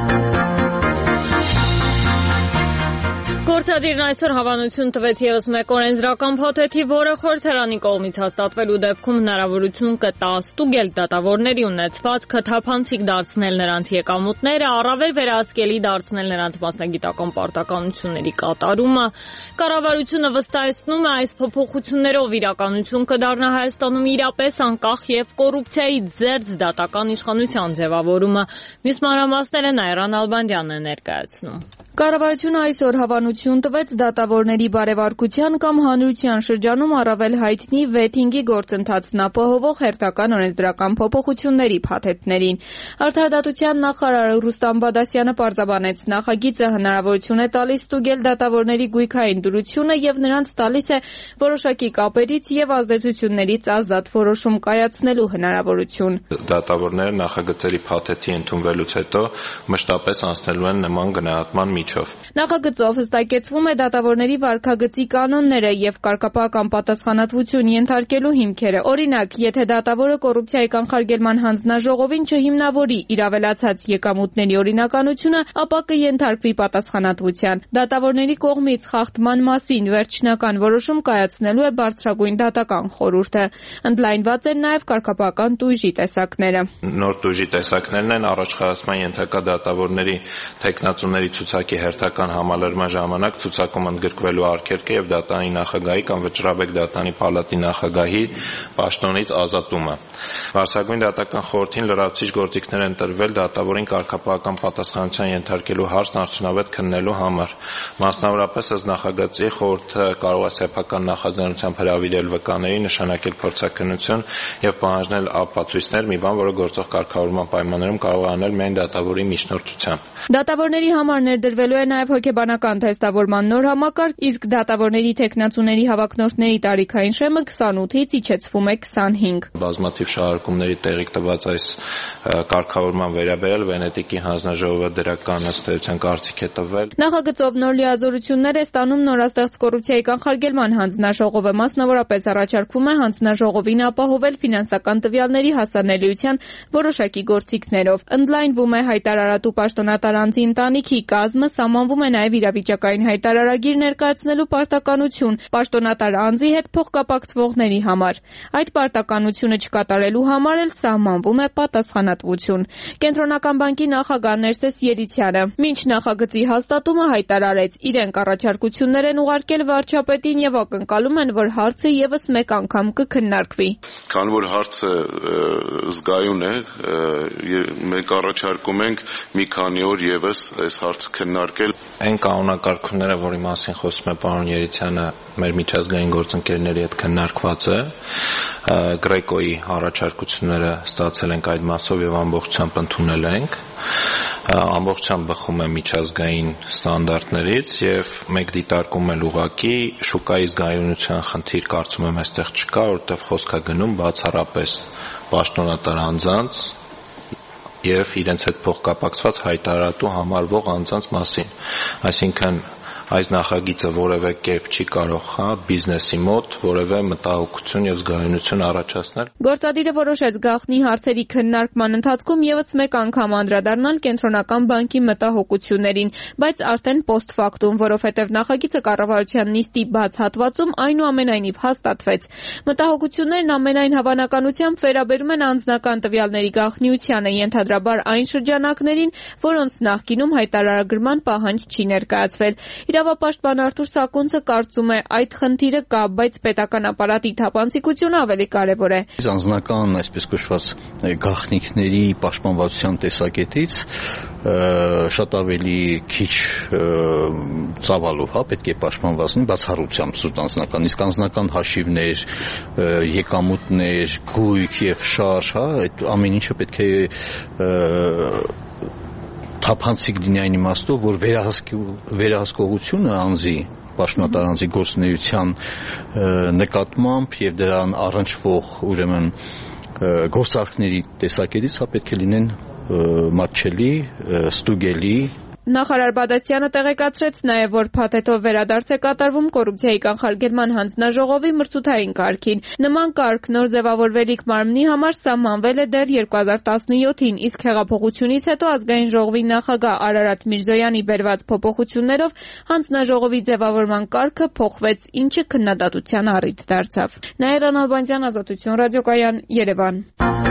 Գործադիրն այսօր հավանություն տվեց ևս մեկ օրենսդրական փաթեթի, որը խորհրդարանի կողմից հաստատվելու դեպքում հնարավորություն կտա ստուգել դատավորների ունեցվածքը, թափանցիկ դարձնել նրանց եկամուտները, առավել վերահսկելի դարձնել նրանց մասնագիտական պարտականությունների կատարումը։ Կառավարությունը վստահեցնում է, այս փոփոխություններով իրականություն կդառնա Հայաստանում իրապես անկախ եւ կոռուպցիայից զերծ դատական իշխանության ձևավորումը։ Մյուս մանրամասները Նաիրա Նալբանդյանն է ներկայացնում։ Կառավարությունը այսօր հավանություն տվեց դատավորների բարևարկության կամ հանրության շրջանում առավել հայտնի վեթինգի գործընթացն ապահովող հերթական օրենսդրական փոփոխությունների փաթեթներին։ Արդարադատության նախարար Ռուստամ Բադասյանը պարզաբանեց, նախագիծը հնարավորություն է տալիս ստուգել դատավորների գույքային դրությունը եւ նրանց տալիս է որոշակի կապերից եւ ազդեցություններից ազատ որոշում կայացնելու հնարավորություն։ Դատավորները նախագծերի փաթեթի ընդունվելուց հետո մշտապես անցնելու են նման գնահատման Նախագծով հստակեցվում է դատավորների վարքագծի կանոնները եւ կարգապահական պատասխանատվություն ենթարկելու հիմքերը։ Օրինակ, եթե դատավորը կոռուպցիայի կանխարգելման հանձնաժողովին չհիմնավորի իր ավելացած եկամուտների օրինականությունը, ապա կենթարկվի պատասխանատվության։ Դատավորների կողմից խախտման մասին վերջնական որոշում կայացնելու է բարձրագույն դատական խորհուրդը։ Ընդլայնված են նաեւ կարգապահական տույժի տեսակները։ Նոր տույժի տեսակներն են առաջխաղացման ենթակա դատավորների թեկնածուների ցուցակի ուղղակի հերթական համալրման ժամանակ ցուցակում ընդգրկվելու արգելքը եւ դատարանի նախագահի կամ վճռաբեկ դատարանի պալատի նախագահի պաշտոնից ազատումը։ Վարչագույն դատական խորհրդին լրացուցիչ գործիքներ են տրվել դատավորին կարգապահական պատասխանատվության ենթարկելու հարցն արդյունավետ քննելու համար։ Մասնավորապես ըստ նախագծի խորհուրդը կարող է սեփական նախաձեռնությամբ հրավիրել վկաների, նշանակել փորձաքննություն եւ պահանջնել ապացույցներ, մի բան, որը գործող կարգավորման պայմաններում կարող է անել միայն դատավորի միջնորդությամբ։ Դատավորների համար ներդրվելու է նաև հոգեբանական թեստավորման նոր համակարգ, իսկ դատավորների թեկնածուների հավակնորդների տարիքային շեմը քսանութից իջեցվում է քսանհինգ։ Բազմաթիվ շահարկումների տեղիք տված այս կարգավորման վերաբերյալ Վենետիկի հանձնաժողովը դրական ըստ էության կարծիք է տվել։ Նախագծով նոր լիազորություններ է ստանում նորաստեղծ կոռուպցիայի կանխարգելման հանձնաժողովը, մասնավորապես առաջարկվում է հանձնաժողովին ապահովել ֆինանսական տվյալների հասանելիության որոշակի գործիքներով։ Ընդլայնվում է հայտարարատու պաշտոնատար անձի ընտանիքի կազմը, սահմանվում է նաև իրավիճակային հայտարարագիր ներկայացնելու պարտականություն պաշտոնատար անձի հետ փոխկապակցվողների համար։ Այդ պարտականությունը չկատարելու համար էլ սահմանվում է պատասխանատվություն։ Կենտրոնական բանկի նախագահ Ներսես Երիցյանը մինչ նախագծի հաստատումը հայտարարեց, իրենք առաջարկություններ են ուղարկել վարչապետին եւ ակնկալում են, որ հարցը եւս մեկ անգամ կքննարկվի։ Քանի որ հարցը զգայուն է, մենք առաջարկում ենք մի քանի օր եւս այս հարցը քննարկել։ Այն կանոնակարգումները, որի մասին խոսում է պարոն Երիցյանը, մեր միջազգային գործընկերների հետ քննարկված է։ Գրեկոյի առաջարկությունները ստացել ենք այդ մասով եւ ամբողջությամբ ընդունել ենք։ Ամբողջությամբ բխում է միջազգային ստանդարտներից եւ մենք դիտարկում ենք ուղղակի շուկայի զգայունության խնդիր, կարծում եմ այստեղ չկա, որովհետեւ խոսք է գնում բացառապես պաշտոնատար անձանց եւ իրենց հետ փոխկապակցված հայտարարատու համարվող անձանց մասին։ Այսինքն այս նախագիծը որևէ կերպ չի կարող հա բիզնեսի մոտ որևէ մտահոգություն եւ զգայունություն առաջացնել։ Գործադիրը որոշեց գաղտնի հարցերի քննարկման ընթացքում եւս մեկ անգամ անդրադառնալ կենտրոնական բանկի մտահոգություններին, բայց արդեն post factum, որովհետեւ նախագիծը կառավարության նիստի բաց հատվածում այնուամենայնիվ հաստատվեց։ Մտահոգություններն ամենայն հավանականությամբ վերաբերում են անձնական տվյալների գաղտնիությանը, ենթադրաբար այն շրջանակներին, որոնց նախկինում հայտարարագրման պահանջ չի ներկայացվել։ Իրավապաշտպան Արթուր Սակունցը կարծում է, այդ խնդիրը կա, բայց պետական ապարատի թափանցիկությունը ավելի կարևոր է։ Անձնական, այսպես կոչված, գաղտնիքների պաշտպանվածության տեսակետից շատ ավելի քիչ ծավալով, հա, պետք է պաշտպանված լինի բացառությամբ սուրտ անձնական, իսկ անձնական հաշիվներ, եկամուտներ, գույք եւ շարժ, հա, այդ ամեն ինչը պետք է թափանցիկ լինի այն իմաստով, որ վերահսկողությունը անձի, պաշտոնատար անձի գործունեության նկատմամբ եւ դրան առնչվող ուրեմն գործարքների տեսակետից հա պետք է լինեն մատչելի, ստուգելի։ Նախարար Բադասյանը տեղեկացրեց նաև, որ փաթեթով վերադարձ է կատարվում կոռուպցիայի կանխարգելման հանձնաժողովի մրցութային կարգին։ Նման կարգ նոր ձևավորվելիք մարմնի համար սահմանվել է դեռ երկու հազար տասնյոթին, իսկ հեղափոխությունից հետո ազգային ժողովի նախագահ Արարատ Միրզոյանի բերված փոփոխություններով հանձնաժողովի ձևավորման կարգը փոխվեց, ինչը քննադատության առիթ դարձավ։ Նաիրա Նալբանդյան, Ազատություն ռադիոկայան, Երևան։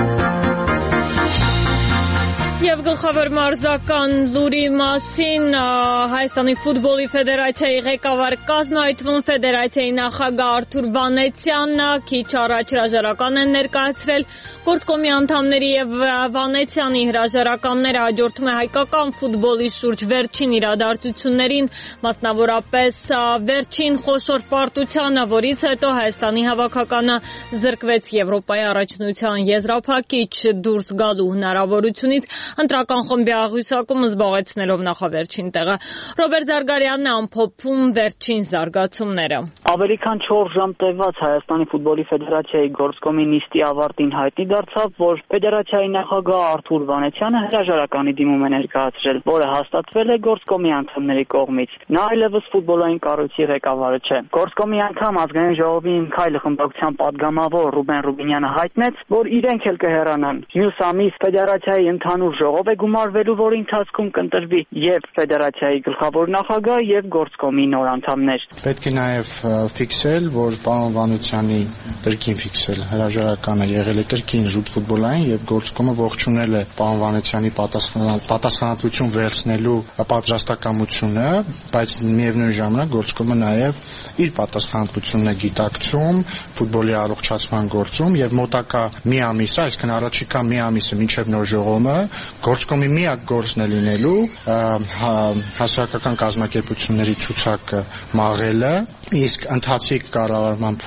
Եվ գլխավոր մարզական լուրի մասին Հայաստանի ֆուտբոլի ֆեդերացիայի ղեկավար կազմը, այդ թվում ֆեդերացիայի նախագահ Արթուր Վանեցյանը քիչ առաջ հրաժարական են ներկայացրել։ Գործկոմի անդամների եւ Վանեցյանի հրաժարականները հաջորդում է հայկական ֆուտբոլի շուրջ վերջին իրադարձություններին, մասնավորապես վերջին խոշոր պարտությանը, որից հետո Հայաստանի հավաքականը զրկվեց Եվրոպայի առաջնության եզրափակիչ դուրս գալու հնարավորությունից, ընտրական խմբի աղյուսակումը զբաղեցնելով նախավերջին տեղը։ Ռոբերտ Զարգարյանն է ամփոփում վերջին զարգացումները։ Ավելի քան չորս ժամ տևած Հայաստանի ֆուտբոլի ֆեդերացիայի գործկոմի նիստի ավարտին հայտնի դարձավ, որ ֆեդերացիայի նախագահ Արթուր Վանեցյանը հրաժարականի դիմում է ներկայացրել, որը հաստատվել է գործկոմի անդամների կողմից։ Նա այլևս ֆուտբոլային կառույցի ղեկավարը չէ։ Գործկոմի անդամ ազգային ժողովի քայլը խմբակցության падգամավոր Ռուբեն Ռուբինյանը հայտնեց, որ իրենք էլ կհեռանան։ Մյուս ամիս ֆեդերացիայի ընդհանուր ժողով է գումարվելու, որի ընթացքում կընտրվի եւ ֆեդերացիայի գլխավոր նախագահ եւ գործկոմի նոր անդամներ։ Պետք է նաեւ ֆիքսել, որ պարոն Վանոցյանի կրկին ֆիքսել հրաժարականը եղել է կրկին զուտ ֆուտբոլային եւ գործկոմը ողջունել է պարոն Վանոցյանի պատասխանատվություն վերցնելու պատրաստակամությունը, բայց միևնույն ժամանակ գործկոմը նաեւ իր պատասխանատվությունն է գիտակցում ֆուտբոլի առողջացման գործում եւ մոտակա մի ամիս, այսինքն առաջիկա մի ամիսը մինչեւ նոր ժողովը գործկոմի միակ գործն է լինելու հասարակական կազմակերպությունների ցուցակը մաղելը, իսկ ընթացիկ կառավարմամբ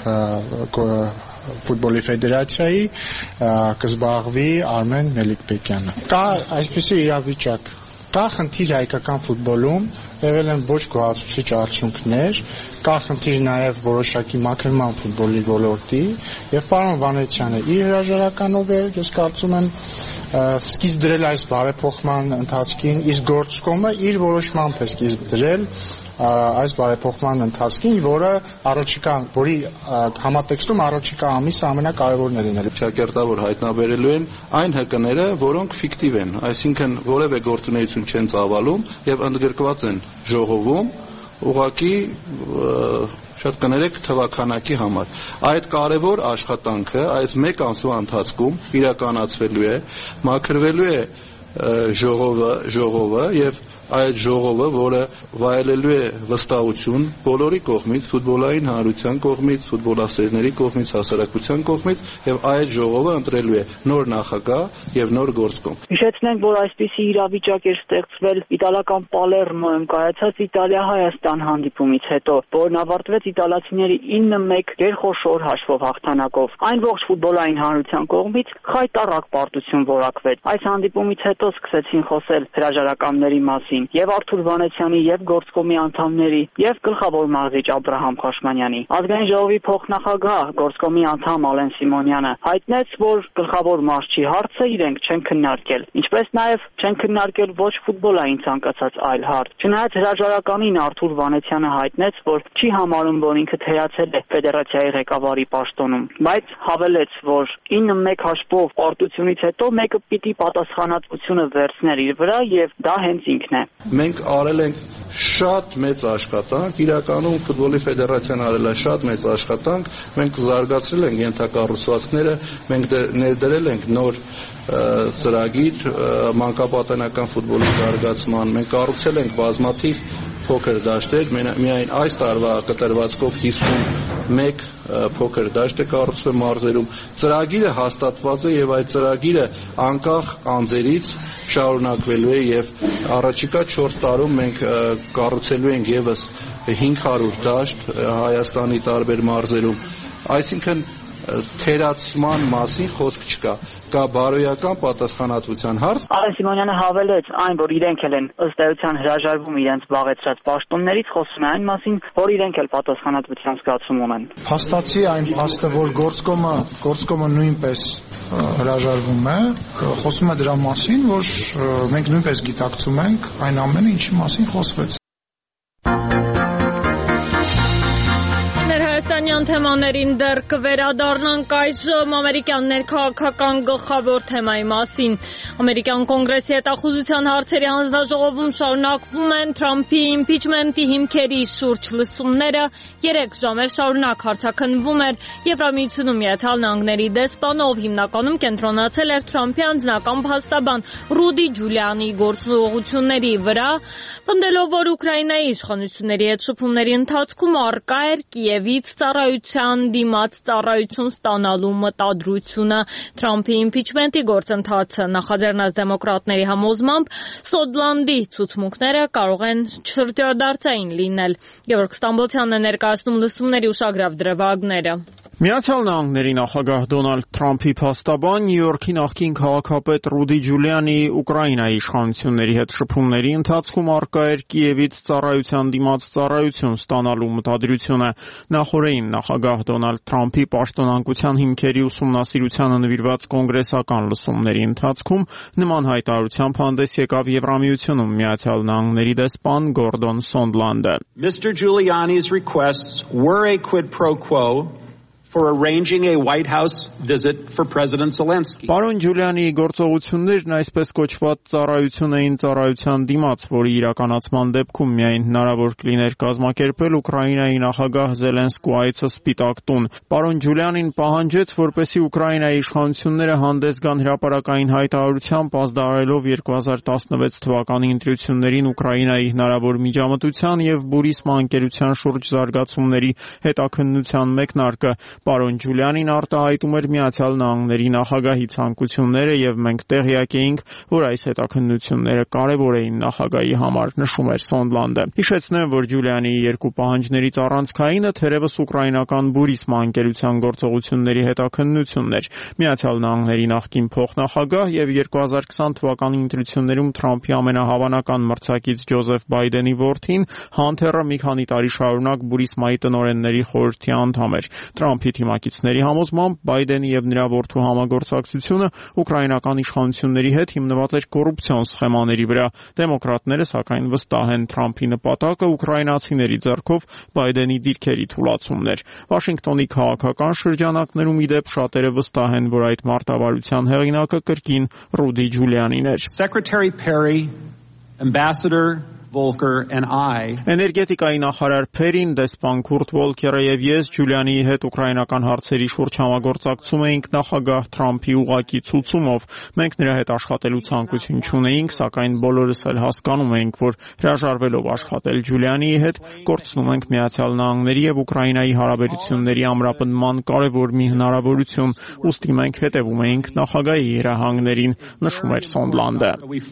ֆուտբոլի ֆեդերացիայի կզբաղվի Արմեն Մելիքբեկյանը։ Կա այսպիսի իրավիճակ, կա խնդիր հայկական ֆուտբոլում, եղել են ոչ գոհացուցիչ արդյունքներ, կա խնդիր նաև որոշակի մաքրման ֆուտբոլի ոլորտի եւ պարոն Վանեցյանը իր հրաժարականով է, ես կարծում եմ սկիզբ դրել այս բարեփոխման ընթացքին, իսկ գործկոմը իր որոշմամբ է սկիզբ դրել այս բարեփոխման ընթացքին, որը առաջիկա, որի համատեքստում առաջիկա ամիսը ամենակարևորն է լինելու։ Շակերտավոր հայտնաբերելու են այն հկները, որոնք ֆիկտիվ են, այսինքն որևէ գործունեություն չեն ծավալում եւ ընդգրկված են ժողովում, ուղղակի շատ կներեք թվականակի համար։ Այդ կարևոր աշխատանքը այս մեկ ամսվա ընթացքում իրականացվելու է, մաքրվելու է ժողովը, ժողովը եւ այդ ժողովը, որը վայելելու է վստահություն բոլորի կողմից, ֆուտբոլային հանրության կողմից, ֆուտբոլասերների կողմից, հասարակության կողմից եւ այդ ժողովը ընտրելու է նոր նախագահ եւ նոր գործկոմ։ Հիշեցնենք, որ այսպիսի իրավիճակ էր ստեղծվել իտալական Պալերմոյում կայացած Իտալիա-Հայաստան հանդիպումից հետո, որն ավարտվեց իտալացիների ինը մեկ գերխոշոր հաշվով հաղթանակով։ Այն ողջ ֆուտբոլային հանրության կողմից խայտառակ պարտություն որակվեց։ Այս հանդիպումից հետո սկսեցին խոսել հրաժարականների մասին եւ Արթուր Վանեցյանի եւ գործկոմի անդամների եւ գլխավոր մարզիչ Աբրահամ Խաշմանյանի։ Ազգային ժողովի փոխնախագահ գործկոմի անդամ Ալեն Սիմոնյանը հայտնեց, որ գլխավոր մարզչի հարցը իրենք չեն քննարկել, ինչպես նաեւ չեն քննարկել ոչ ֆուտբոլային ցանկացած այլ հարց։ Չնայած հրաժարականին Արթուր Վանեցյանը հայտնեց, որ չի համարում, որ ինքը թերացել է ֆեդերացիայի ղեկավարի պաշտոնում, բայց հավելեց, որ ինը մեկ հաշվով պարտությունից հետո մեկը պիտի պատասխանատվությունը վերցներ իր վրա եւ դա հենց ինքն է։ Մենք արել ենք շատ մեծ աշխատանք, իրականում ֆուտբոլի ֆեդերացիան արել է շատ մեծ աշխատանք, մենք զարգացրել ենք ենթակառուցվածքները, մենք ներդրել ենք նոր ծրագիր մանկապատենական ֆուտբոլի զարգացման, մենք կառուցել ենք բազմաթիվ փոքր դաշտեր, միայն այս տարվա կտրվածքով հիսունմեկ փոքր դաշտ է կառուցվել մարզերում։ Ծրագիրը հաստատված է եւ այդ ծրագիրը անկախ անձերից շարունակվելու է եւ առաջիկա չորս տարում մենք կառուցելու ենք եւս հինգ հարյուր դաշտ Հայաստանի տարբեր մարզերում, այսինքն թերացման մասին խոսք չկա, կա բարոյական պատասխանատվության հարց։ Ալեն Սիմոնյանը հավելեց այն, որ իրենք էլ են ըստ էության հրաժարվում իրենց զբաղեցրած պաշտոններից, խոսում է այն մասին, որ իրենք էլ պատասխանատվության զգացում ունեն։ Փաստացի այն փաստը, որ գործկոմը գործկոմը նույնպես հրաժարվում է, խոսում է դրա մասին, որ մենք նույնպես գիտակցում ենք այն ամենը, ինչի մասին խոսվեց։ Հայաստանյան թեմաներին դեռ կվերադառնանք այժմ ամերիկյան ներքաղաքական գլխավոր թեմայի մասին։ Ամերիկյան կոնգրեսի հետախուզության հարցերի հանձնաժողովում շարունակվում են Թրամփի իմպիչմենտի հիմքերի շուրջ լսումները, երեք ժամեր շարունակ հարցաքննվում էր Եվրամիությունում Միացյալ Նահանգների դեսպան, ով հիմնականում կենտրոնացել էր Թրամփի անձնական փաստաբան Ռուդի Ջուլիանի գործողությունների վրա, պնդելով, որ Ուկրաինայի իշխանությունների հետ շփումների ընթացքում առկա էր Կիևից ծառայության դիմաց ծառայություն ստանալու մտադրությունը։ Թրամփի իմպիչմենտի գործընթացը նախաձեռնած դեմոկրատների համոզմամբ Սոնդլանդի ցուցմունքները կարող են շրջադարձային լինել։ Գևորգ Ստամբոլցյանն է ներկայացնում լսումների ուշագրավ դրվագները։ Միացյալ Նահանգների նախագահ Դոնալդ Թրամփի փաստաբան Նյու Յորքի նախկին քաղաքապետ Ռուդի Ջուլիանի Ուկրաինայի իշխանությունների հետ շփումների ընթացքում առկա էր Կիևից ծառայության դիմաց ծառայություն ստանալու մտադրությունը։ Նախորդին նախագահ Դոնալդ Թրամփի պաշտոնանկության հիմքերի ուսումնասիրությանը նվիրված կոնգրեսական լսումների ընթացքում նման հայտարարությամբ հանդես եկավ Եվրամիությունում Միացյալ Նահանգների դեսպան Գորդոն Սոնդլանդը. Mister Giuliani's requests were a quid pro quo for arranging a White House visit for President Zelensky. Պարոն Ջուլիանի գործողություններն այսպես կոչված ծառայություն էին ծառայության դիմաց, որի իրականացման դեպքում միայն հնարավոր կլիներ կազմակերպել Ուկրաինայի նախագահ Զելենսկու այցը Սպիտակ տուն։ Պարոն Ջուլիանին պահանջեց, որպեսզի Ուկրաինայի իշխանությունները հանդես գան հրապարակային հայտարարությամբ ազդարարելով երկու հազար տասնվեց թվականի ընտրություններին Ուկրաինայի հնարավոր միջամտության եւ Բուրիսմա ընկերության շուրջ զարգացումների հետաքննության մեկնարկը։ Պարոն Ջուլիանին արտահայտում էր Միացյալ Նահանգների նախագահի ցանկությունները եւ մենք տեղյակ էինք, որ այս հետաքննությունները կարեւոր էին նախագահի համար, նշում էր Սոնդլանդը։ Հիշեցնեմ, որ Ջուլիանի երկու պահանջներից առանցքայինը թերևս ուկրաինական Բուրիսմա ընկերության գործողությունների հետաքննությունն էր։ Միացյալ Նահանգների նախկին փոխնախագահ եւ երկու հազար քսան թվականի ընտրություններում Թրամփի ամենահավանական մրցակից Ջոզեֆ Բայդենի որդին Հանթերը մի քանի տարի շարունակ Բուրիսմայի տնօրենների խորհրդի անդամ էր։ Թրամփի թիմակիցների համոզմամբ Բայդենի եւ նրա որդու համագործակցությունը ուկրաինական իշխանությունների հետ հիմնված էր կոռուպցիոն սխեմաների վրա։ Դեմոկրատները սակայն վստահ են Թրամփի նպատակը ուկրաինացիների ձեռքով Բայդենի դիրքերի թուլացումն էր։ Վաշինգտոնի քաղաքական շրջանակներում ի դեպ շատերը վստահ են, որ այդ մարտավարության հեղինակը կրկին Ռուդի Ջուլիանին էր։ Secretary Perry, Ambassador Volker and I Էներգետիկայի նախարար Փերին, դեսպան Քուրտ Վոլքերը եւ ես Ջուլիանի հետ ուկրաինական հարցերի շուրջ համագործակցում էինք նախագահ Թրամփի ուղղակի ցուցումով։ Մենք նրա հետ աշխատելու ցանկություն չունեինք, սակայն բոլորս էլ հասկանում էինք, որ հրաժարվելով աշխատել Ջուլիանիի հետ, կորցնում ենք Միացյալ Նահանգների եւ Ուկրաինայի հարաբերությունների ամրապնդման կարևոր մի հնարավորություն, ուստի մենք հետևում էինք նախագահի հրահանգներին, նշում էր Սոնդլանդը։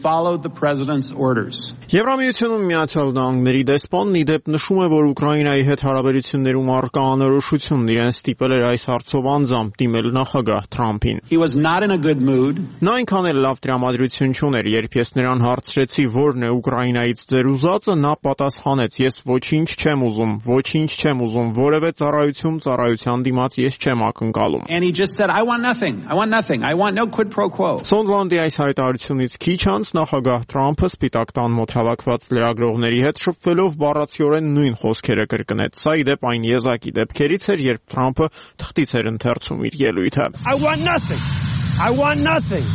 Եվրամիություն Միացյալ Նահանգների դեսպանն ի դեպ նշում է, որ Ուկրաինայի հետ հարաբերություններում առկա անորոշությունն իրեն ստիպել էր այս հարցով անձամբ դիմել նախագահ Թրամփին։ Նա այնքան էլ լավ տրամադրություն չուներ, երբ ես նրան հարցրեցի, որն է Ուկրաինայից ձեր ուզածը, նա պատասխանեց. ես ոչինչ չեմ ուզում, ոչինչ չեմ ուզում, որևէ ծառայություն ծառայության դիմաց ես չեմ ակնկալում։ Սոնդլանդի այս հայտարարությունից քիչ անց նախագահ Թրամփը Սպիտակ տան մոտ հավաքված լրագրողների հետ շփվելով բառացիորեն նույն խոսքերը կրկնեց։ Սա ի դեպ այն եզակի դեպքերից էր, երբ Թրամփը թղթից էր ընթերցում իր ելույթը։ I want nothing. I want nothing.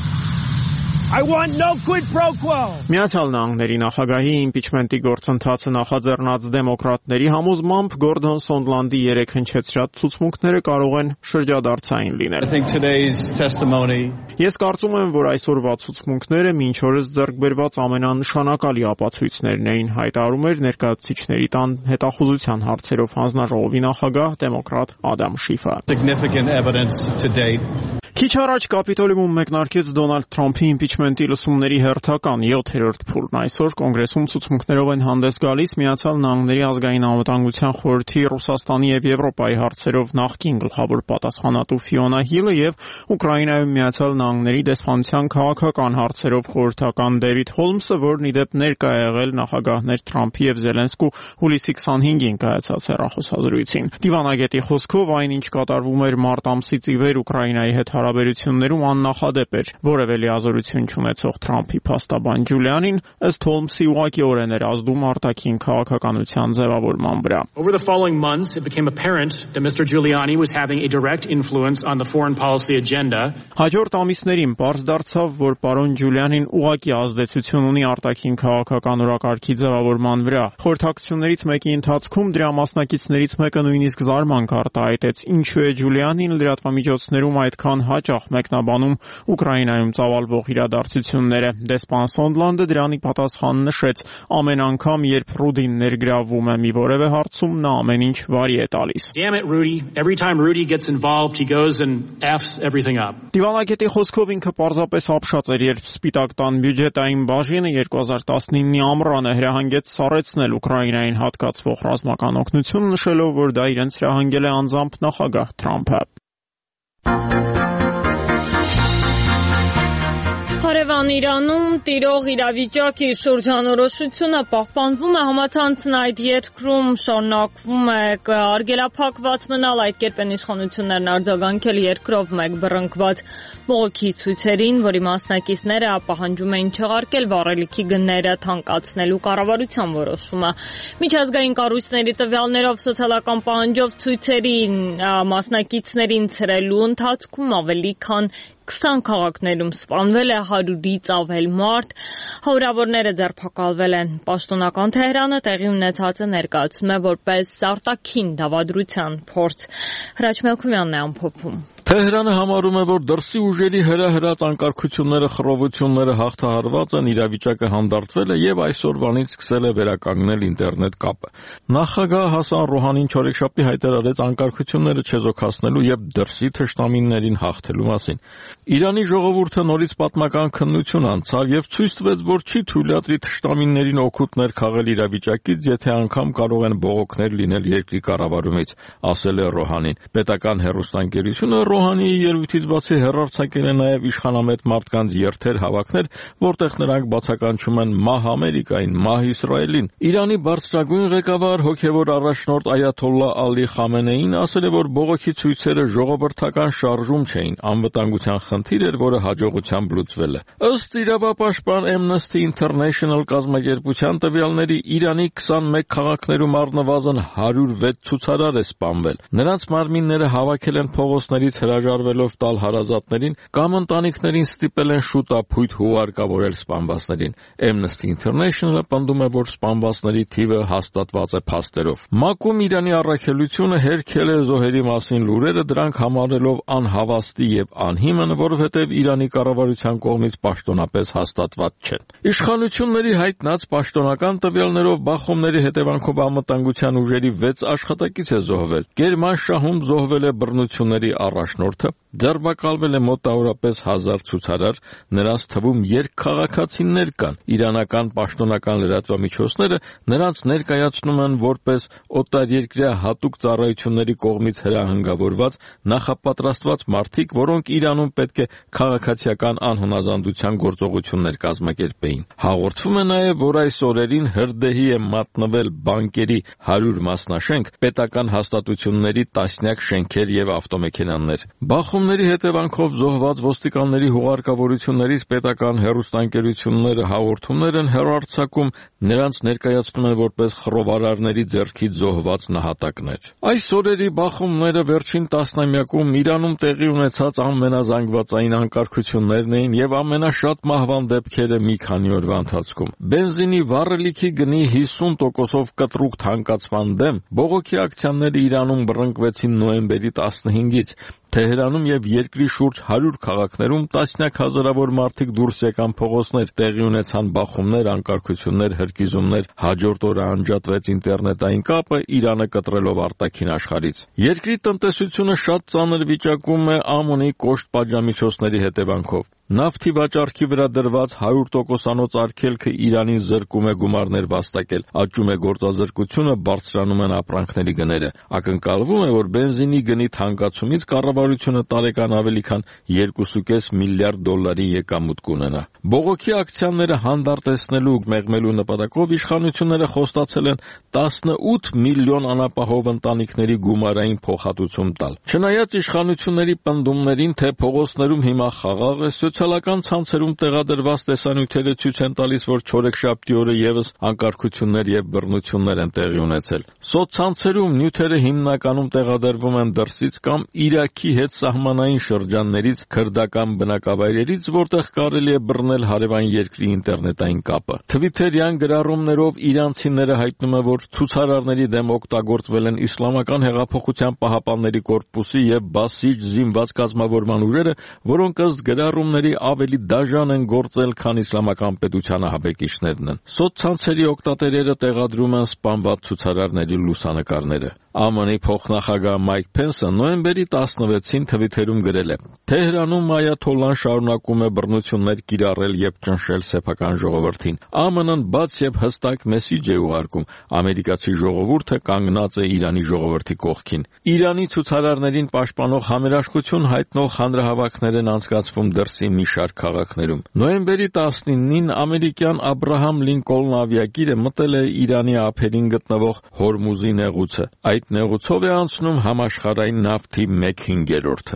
I want no quid pro quo. Միացյալ Նահանգների նախագահի իմպիչմենտի գործընթացը նախաձեռնած դեմոկրատների համոզմամբ Գորդոն Սոնդլանդի երեք հնչեցրած ցուցմունքները կարող են շրջադարձային լինել։ I think today's testimony Ես կարծում եմ, որ այսօրվա ցուցմունքները մինչ օրս ձեռք բերված ամենանշանակալի ապացույցներն էին, հայտարարում էր ներկայացուցիչների տան հետախուզության հարցերով հանձնաժողովի նախագահ դեմոկրատ Ադամ Շիֆը։ Significant evidence to date. Քիչ առաջ Կապիտոլիում մեկնարկեց Դոնալդ Թրամփի իմպիչմենտի լսումների հերթական յոթերորդ փուլն։ Այսօր կոնգրեսում ցուցմունքներով են հանդես գալիս Միացյալ Նահանգների ազգային անվտանգության խորհրդի Ռուսաստանի եւ Եվրոպայի հարցերով նախկին գլխավոր պատասխանատու Ֆիոնա Հիլը եւ Ուկրաինայում Միացյալ Նահանգների դեսպանության քաղաքական հարցերով խորհրդական Դեվիդ Հոլմսը, որն ի դեպ ներկա է եղել նախագահներ Թրամփի եւ Զելենսկու հուլիսի քսանհինգին կայացած հեռախոսազրույցին։ Դիվանագետի խոսքով այնինչ կատարվում էր մարտ ամսից ի վեր Ուկրաինայի հետ հարաբերություններում աննախադեպ էր։ Որևէ լիազորություն չունեցող Թրամփի փաստաբան Ջուլիանին ըստ Հոլմսի ուղղակիորեն էր ազդում արտաքին քաղաքականության ձևավորման վրա։ Over the following months it became apparent that Mister Giuliani was having a direct influence on the foreign policy agenda. Հաջորդ ամիսներին պարզ դարձավ, որ պարոն Ջուլիանին ուղղակի ազդեցություն ունի արտաքին քաղաքական օրակարգի ձևավորման վրա։ Խորհրդակցություններից մեկի ընթացքում դրա մասնակիցներից մեկը նույնիսկ զարմանք արտահայտեց, ինչու է Ջուլիանին լրատվամիջոցներում այդքան հաճախ մեկնաբանում Ուկրաինայում ծավալվող իրադարձությունները։ Դեսպան Սոնդլանդը դրանի պատասխան նշեց. ամեն անգամ, երբ Ռուդին ներգրավվում է մի որևէ հարցում, նա ամեն ինչ վարի է տալիս։ Damn it, Rudy. Every time Rudy gets involved, he goes and F's everything up. Դիվանագետի խոսքով ինքը պարզապես ապշած էր, երբ Սպիտակ տան բյուջետային բաժինը երկու հազար տասնինի ամռանը հրահանգեց սառեցնել Ուկրաինային հատկացվող ռազմական օգնություն, նշելով, որ դա իրենց հրահանգել է անձամբ նախագահ Թրամփը։ Հարևան Իրանում տիրող իրավիճակի շրջանորոշությունը պահպանվում է, համացանցն այդ երկրում շարունակվում է արգելափակված մնալ, այդ կերպ են իշխանություններն արձագանքել երկրով մեկ բռնկված բողոքի ցույցերին, որի մասնակիցները պահանջում էին չեղարկել վառելիքի գները թանկացնելու կառավարության որոշումը։ Միջազգային կառույցների տվյալներով սոցիալական պահանջով ցույցերի մասնակիցներին ցրելու ընթացքում ավելի քան քսան քաղաքներում սպանվել է հարյուրից ավել մարդ, հարյուրավորները ձերբակալվել են։ Պաշտոնական Թեհրանը տեղի ունեցածը ներկայացնում է որպես արտաքին դավադրության փորձ։ Հրաչ Մելքումյանն է ամփոփում։ Թեհրանը համարում է, որ դրսի ուժերի հրահրած անկարգությունները, խռովությունները հաղթահարված են, իրավիճակը հանդարտվել է եւ այսօրվանից սկսել է վերականգնել ինտերնետ կապը։ Նախագահ Հասան Ռոհանին չորեքշաբթի հայտարարեց անկարգությունները չեզոքացնելու եւ դրսի թշնամիներին հաղթելու մասին։ Իրանի ժողովուրդը նորից պատմական քննություն անցավ եւ ցույց տվեց, որ չի թույլատրի թշնամիներին օգուտներ քաղել իրավիճակից, եթե անգամ կարող են բողոքներ լինել երկրի կառավարումից, ասել է Ռոհանին։ Պետական հեռուստաընկերությունը Ռոհանիի ելույթից բացի հեռարձակել է նաև իշխանամետ մարդկանց երթեր, հավաքներ, որտեղ նրանք բացականչում են մահ Ամերիկային, մահ Իսրայելին։ Իրանի բարձրագույն ղեկավար հոգևոր առաջնորդ Այաթոլլահ Ալի Խամենեին ասել է, որ բողոքի ցույցերը ժողովրդական շարժում չէին, անվտանգության խնդիր էր, որը հաջողությամբ լուծվել է։ Ըստ իրավապաշտպան Amnesty International կազմակերպության տվյալների, Իրանի քսանմեկ քաղաքներում առնվազն հարյուր վեց ցուցարար է սպանվել։ Նրանց մարմինները հավաքել են փողոցներից հրաժարվելով տալ հարազատներին կամ ընտանիքներին ստիպել են շուտափույթ հուղարկավորել սպանվածներին։ Amnesty International-ը պնդում է, որ սպանվածների թիվը հաստատված է փաստերով։ ՄԱԿ-ում Իրանի առաքելությունը հերքել է զոհերի մասին լուրերը, դրանք համարելով անհավաստի եւ անհիմն, որովհետեւ Իրանի կառավարության կողմից պաշտոնապես հաստատված չեն։ Իշխանությունների հայտնած պաշտոնական տվյալներով բախումների հետևանքով անվտանգության ուժերի վեց աշխատակից է զոհվել։ Կերմանշահում զոհվել է բռնությունների առաջնորդը, ձերբակալվել է մոտավորապես հազար ցուցարար, նրանց թվում երկքաղաքացիներ կան։ Իրանական պաշտոնական լրատվամիջոցները նրանց ներկայացնում են որպես օտարերկրյա հատուկ ծառայությունների կողմից հրահանգավորված, նախապատրաստված մարդիկ, որոնք Իրանում պետք է քաղաքացիական անհնազանդության գործողություններ կազմակերպեին։ Հաղորդվում է նաև, որ այս օրերին հրդեհի է մատնվել բանկերի հարյուր մասնաշենք, պետական հաստատությունների տասնյակ շենքեր եւ ավտոմեքենաներ։ Բախումների հետևանքով զոհված ոստիկանների հուղարկավորություններից պետական հեռուստաընկերությունները հաղորդումներ են հեռարձակում, նրանց ներկայացնում են որպես խռովարարների ձեռքից զոհված նահատակներ։ Այս օրերի բախումները վերջին տասնամյակում Իրանում տեղի ունեցած ամենազանգվածային անկարգություններն էին եւ ամենաշատ մահվան դեպքերը մի քանի օրվա ընթացքում։ Բենզինի վառելիքի գնի հիսուն տոկոսով կտրուկ թանկացման դեմ բողոքի ակցիաները Իրանում բռնկվեցին նոյեմբերի տասնհինգից։ Թեհրանում եւ երկրի շուրջ հարյուր քաղաքներում տասնյակ հազարավոր մարդիկ դուրս եկան փողոցներ, տեղի ունեցան բախումներ, անկարգություններ, հրկիզումներ, հաջորդ օրը անջատվեց ինտերնետային կապը, Իրանը կտրելով արտաքին աշխարհից։ Երկրի տնտեսությունը շատ ծանր վիճակում է ԱՄՆ-ի կոշտ պատժամիջոցների հետևանքով։ Նավթի վաճառքի վրա դրված հարյուր տոկոսանոց արգելքը Իրանին զրկում է գումարներ վաստակել, աճում է գործազրկությունը, բարձրանում են ապրանքների գները։ Ակնկալվում է, որ բենզինի գնի թանկացումից կառավարությունը տարեկան ավելի քան երկու կես միլիարդ դոլարի եկամուտ կունենա։ Բողոքի ակցիաները հանդարտեցնելու ու մեղմելու նպատակով իշխանությունները խոստացել են տասնութ միլիոն անապահով ընտանիքների գումարային փոխհատուցում տալ։ Չնայած իշխանությունների պնդումներին, թե փողոցներում հիմա խաղաղ է, սոցիալական ցանցերում տեղադրված տեսանյութերը ցույց են տալիս, որ չորեքշաբթի օրը եւս անկարգություններ եւ բռնություններ են տեղի ունեցել։ Սոցցանցերում նյութերը հիմնականում տեղադրվում են դրսից կամ Իրաքի հետ սահմանային շրջաններից, քրդական բնակավայրերից, որտեղ կարելի է բռնել հարևան երկրի ինտերնետային կապը։ Թվիթերյան գրառումներով իրանցիները հայտնում են, որ ցուցարարների դեմ օգտագործվել են Իսլամական հեղափոխության պահապանների կորպուսի եւ Բասիջ զինված կազմավորման ուժերը, որոնք ըստ գրառումների ավելի դաժան են գործել, քան իսլամական պետության ահաբեկիչներն են։ Սոցցանցերի օգտատերերը տեղադրում են սպանված ցուցարարների լուսանկարները։ Ա Մ Ն-ի փոխնախագահ Մայք Փենսը նոյեմբերի տասնվեցին թվիթերում գրել է. Թեհրանում այաթոլլան շարունակում է բռնություններ կիրառել եւ ճնշել սեփական ժողովրդին։ Ա Մ Ն-ն բաց եւ հստակ մեսիջ է ուղարկում. ամերիկացի ժողովուրդը կանգնած է Իրանի ժողովրդի կողքին։ Իրանի ցուցարարներին պաշտպանող համերաշխություն հայտնող հանրահավաքներ են անցկացվում դրսի մի շարք քաղաքներում։ Նոյեմբերի տասնինին ամերիկյան Աբրահամ Լինկոլն ավիակիրը մտել է Իրանի ափերին գտնվող Հորմուզի նեղուցը։ Այդ նեղուցով է անցնում համաշխարհային նավթի մեկ հինգերորդը։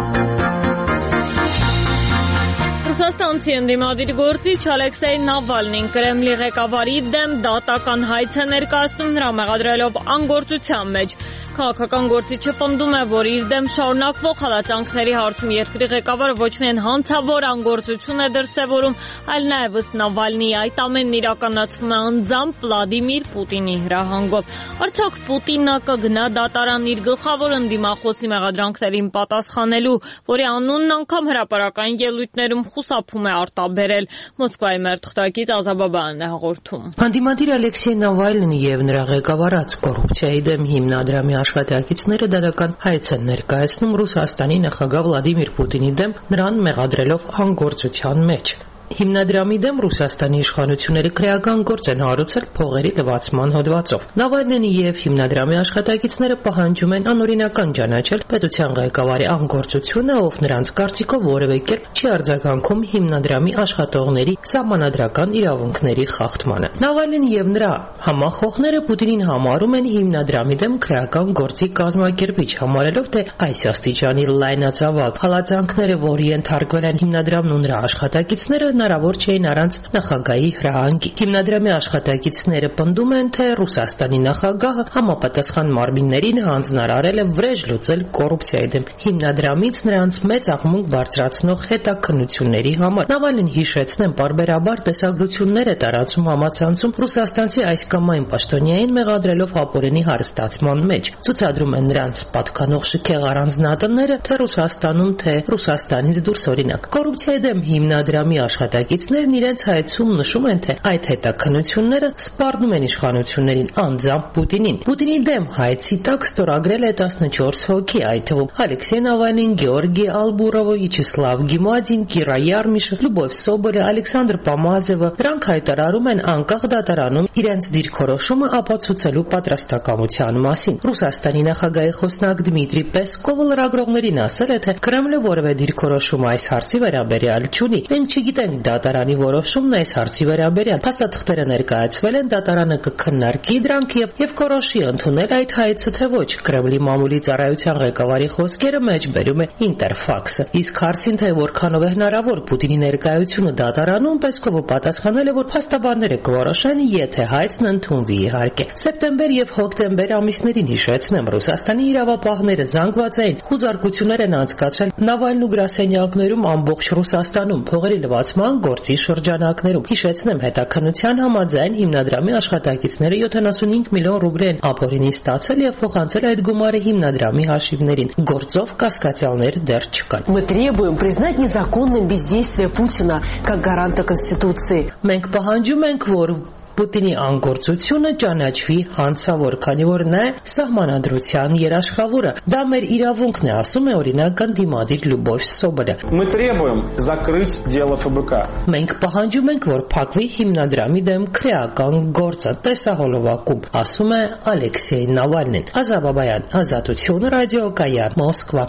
Ռուսաստանցի ընդդիմադիր գործիչ Ալեքսեյ Նավալնին Կրեմլի ղեկավարի դեմ դատական հայց է ներկայացնում, նրա մեղադրելով անգործության մեջ։ Քաղաքական գործիչը պնդում է, որ իր դեմ շարունակվող հալածանքների հարցում երկրի ղեկավարը ոչ միայն հանցավոր անգործություն է դրսևորում, այլ նաև ըստ Նավալնիի այդ ամենն իրականացվում է անձամբ Վլադիմիր Պուտինի հրահանգով։ Արդյոք Պուտինը կգնա դատարան իր գլխավոր ընդդիմախոսի մեղադրանքներին պատասխանելու, որի անունն անգամ հրապարակային ելույթներում խուսափում է արտաբերել։ Մոսկվայի մեր թղթակից Ազաբաբյանն է հաղորդում։ Ընդդիմադիր Ալեքսեյ Նավալնին եւ նրա ղեկավարած կոռուպցիայի դեմ հիմնադրամի աշխատակիցները դատական հայց են ներկայացնում Ռուսաստանի նախագահ Վլադիմիր Պուտինի դեմ, նրան մեղադրելով անգործության մեջ։ Հիմնադրամի դեմ Ռուսաստանի իշխանությունները քրեական գործ են հարուցել փողերի լվացման հոդվածով։ Նավալնին եւ հիմնադրամի աշխատակիցները պահանջում են անօրինական ճանաչել պետության ղեկավարի անգործությունը, ով նրանց կարծիքով որևէ կերպ չի արձագանքում հիմնադրամի աշխատողների սահմանադրական իրավունքների խախտմանը։ Նավալնին եւ նրա համախոհները Պուտինին համարում են հիմնադրամի դեմ քրեական գործի կազմակերպիչ, համարելով, թե այս աստիճանի լայնածավալ հալածանքները, որ ենթարկվել են հիմնադրամն ու նրա աշխատակիցները, հնարավոր չէին առանց նախագահի հրահանգի։ Հիմնադրամի աշխատակիցները պնդում են, թե Ռուսաստանի նախագահը համապատասխան մարմիններին հանձնարարել է վրեժ լուծել կոռուպցիայի դեմ հիմնադրամից նրանց մեծ աղմուկ բարձրացնող հետաքննությունների համար։ Նավալնին հիշեցնեն պարբերաբար տեսագրություններ է տարածում համացանցում Ռուսաստանցի այս կամ այն պաշտոնյային մեղադրելով ապօրինի հարստացման մեջ։ Ցուցադրում են նրանց պատկանող շքեղ առանձնատները թե Ռուսաստանում, թե Ռուսաստանից դուրս օրինակ։ Կոռուպցիայի դեմ հիմնադրամի աշխատակիցներն իրենց հայեցում նշում են, թե այդ հետաքննությունները սպառնում են իշխանություններին, անձամբ Պուտինին։ Պուտինի դեմ հայցի տակ ստորագրել է տասնչորս հոգի, այդ թվում Ալեքսեյ Նավալնին, Գեորգի Ալբուրովը, Վիաչեսլավ Գիմադին, Կիրա Յարմիշը, Լյուբով Սոբորը, Ալեքսանդր Պամազովը։ Նրանք հայտարարում են անկախ դատարանում իրենց դիրքորոշումը ապացուցելու պատրաստակամության մասին։ Ռուսաստանի նախագահի խոսնակ Դմիտրի Պեսկովը լրագրողներին ասել է, թե Կրեմլը որևէ դիրքորոշում այս հարցի վերաբերյալ չունի։ Մենք չգիտենք դատարանի որոշումն այս հարցի վերաբերյալ։ Փաստաթղթերը ներկայացվել են, դատարանը կքննարկի դրանք եւ եւ կորոշի ընդունել այդ հայցը թե ոչ։ Կրեմլի մամուլի ծառայության ղեկավարի խոսքերը մեջբերում է Ինտերֆաքսը։ Իսկ հարցին, թե որքանով է հնարավոր Պուտինի ներկայությունը դատարանում, Պեսկովը պատասխանել է, որ փաստաբանները կորոշեն, եթե հայցն ընդունվի իհարկե։ Սեպտեմբեր եւ հոկտեմբեր ամիսներին հիշեցնեմ, Ռուսաստանի իրավապահները զանգվածային խուզարկություններ են անցկացրել Նավալնու գրասենյակներում ամբողջ Ռուսաստանում փողերի լվացման գործի շրջանակներում։ Հիշեցնեմ, հետաքննության համաձայն հիմնադրամի աշխատակիցները յոթանասունհինգ միլիոն ռուբլի են ապօրինի ստացել եւ փոխանցել այդ գումարը հիմնադրամի հաշիվներին։ Գործով կասկածյալներ դեռ չկան։ Мы требуем признать незаконным бездействие Путина как гаранта Конституции. Մենք պահանջում ենք, որ Պուտինի անգործությունը ճանաչվի հանցավոր, քանի որ նա է սահմանադրության երաշխավորը։ Դա մեր իրավունքն է, ասում է օրինակ ընդդիմադիր Լյուբով Սոբորը։ Мы требуем закрыть дело Эф Бэ Կ. Մենք պահանջում ենք, որ փակվի հիմնադրամի դեմ քրեական գործը տեսահոլովակում, ասում է Ալեքսեյ Նավալնին։ Ազաբաբայան, Ազատություն, ռադիոկայան, Մոսկվա։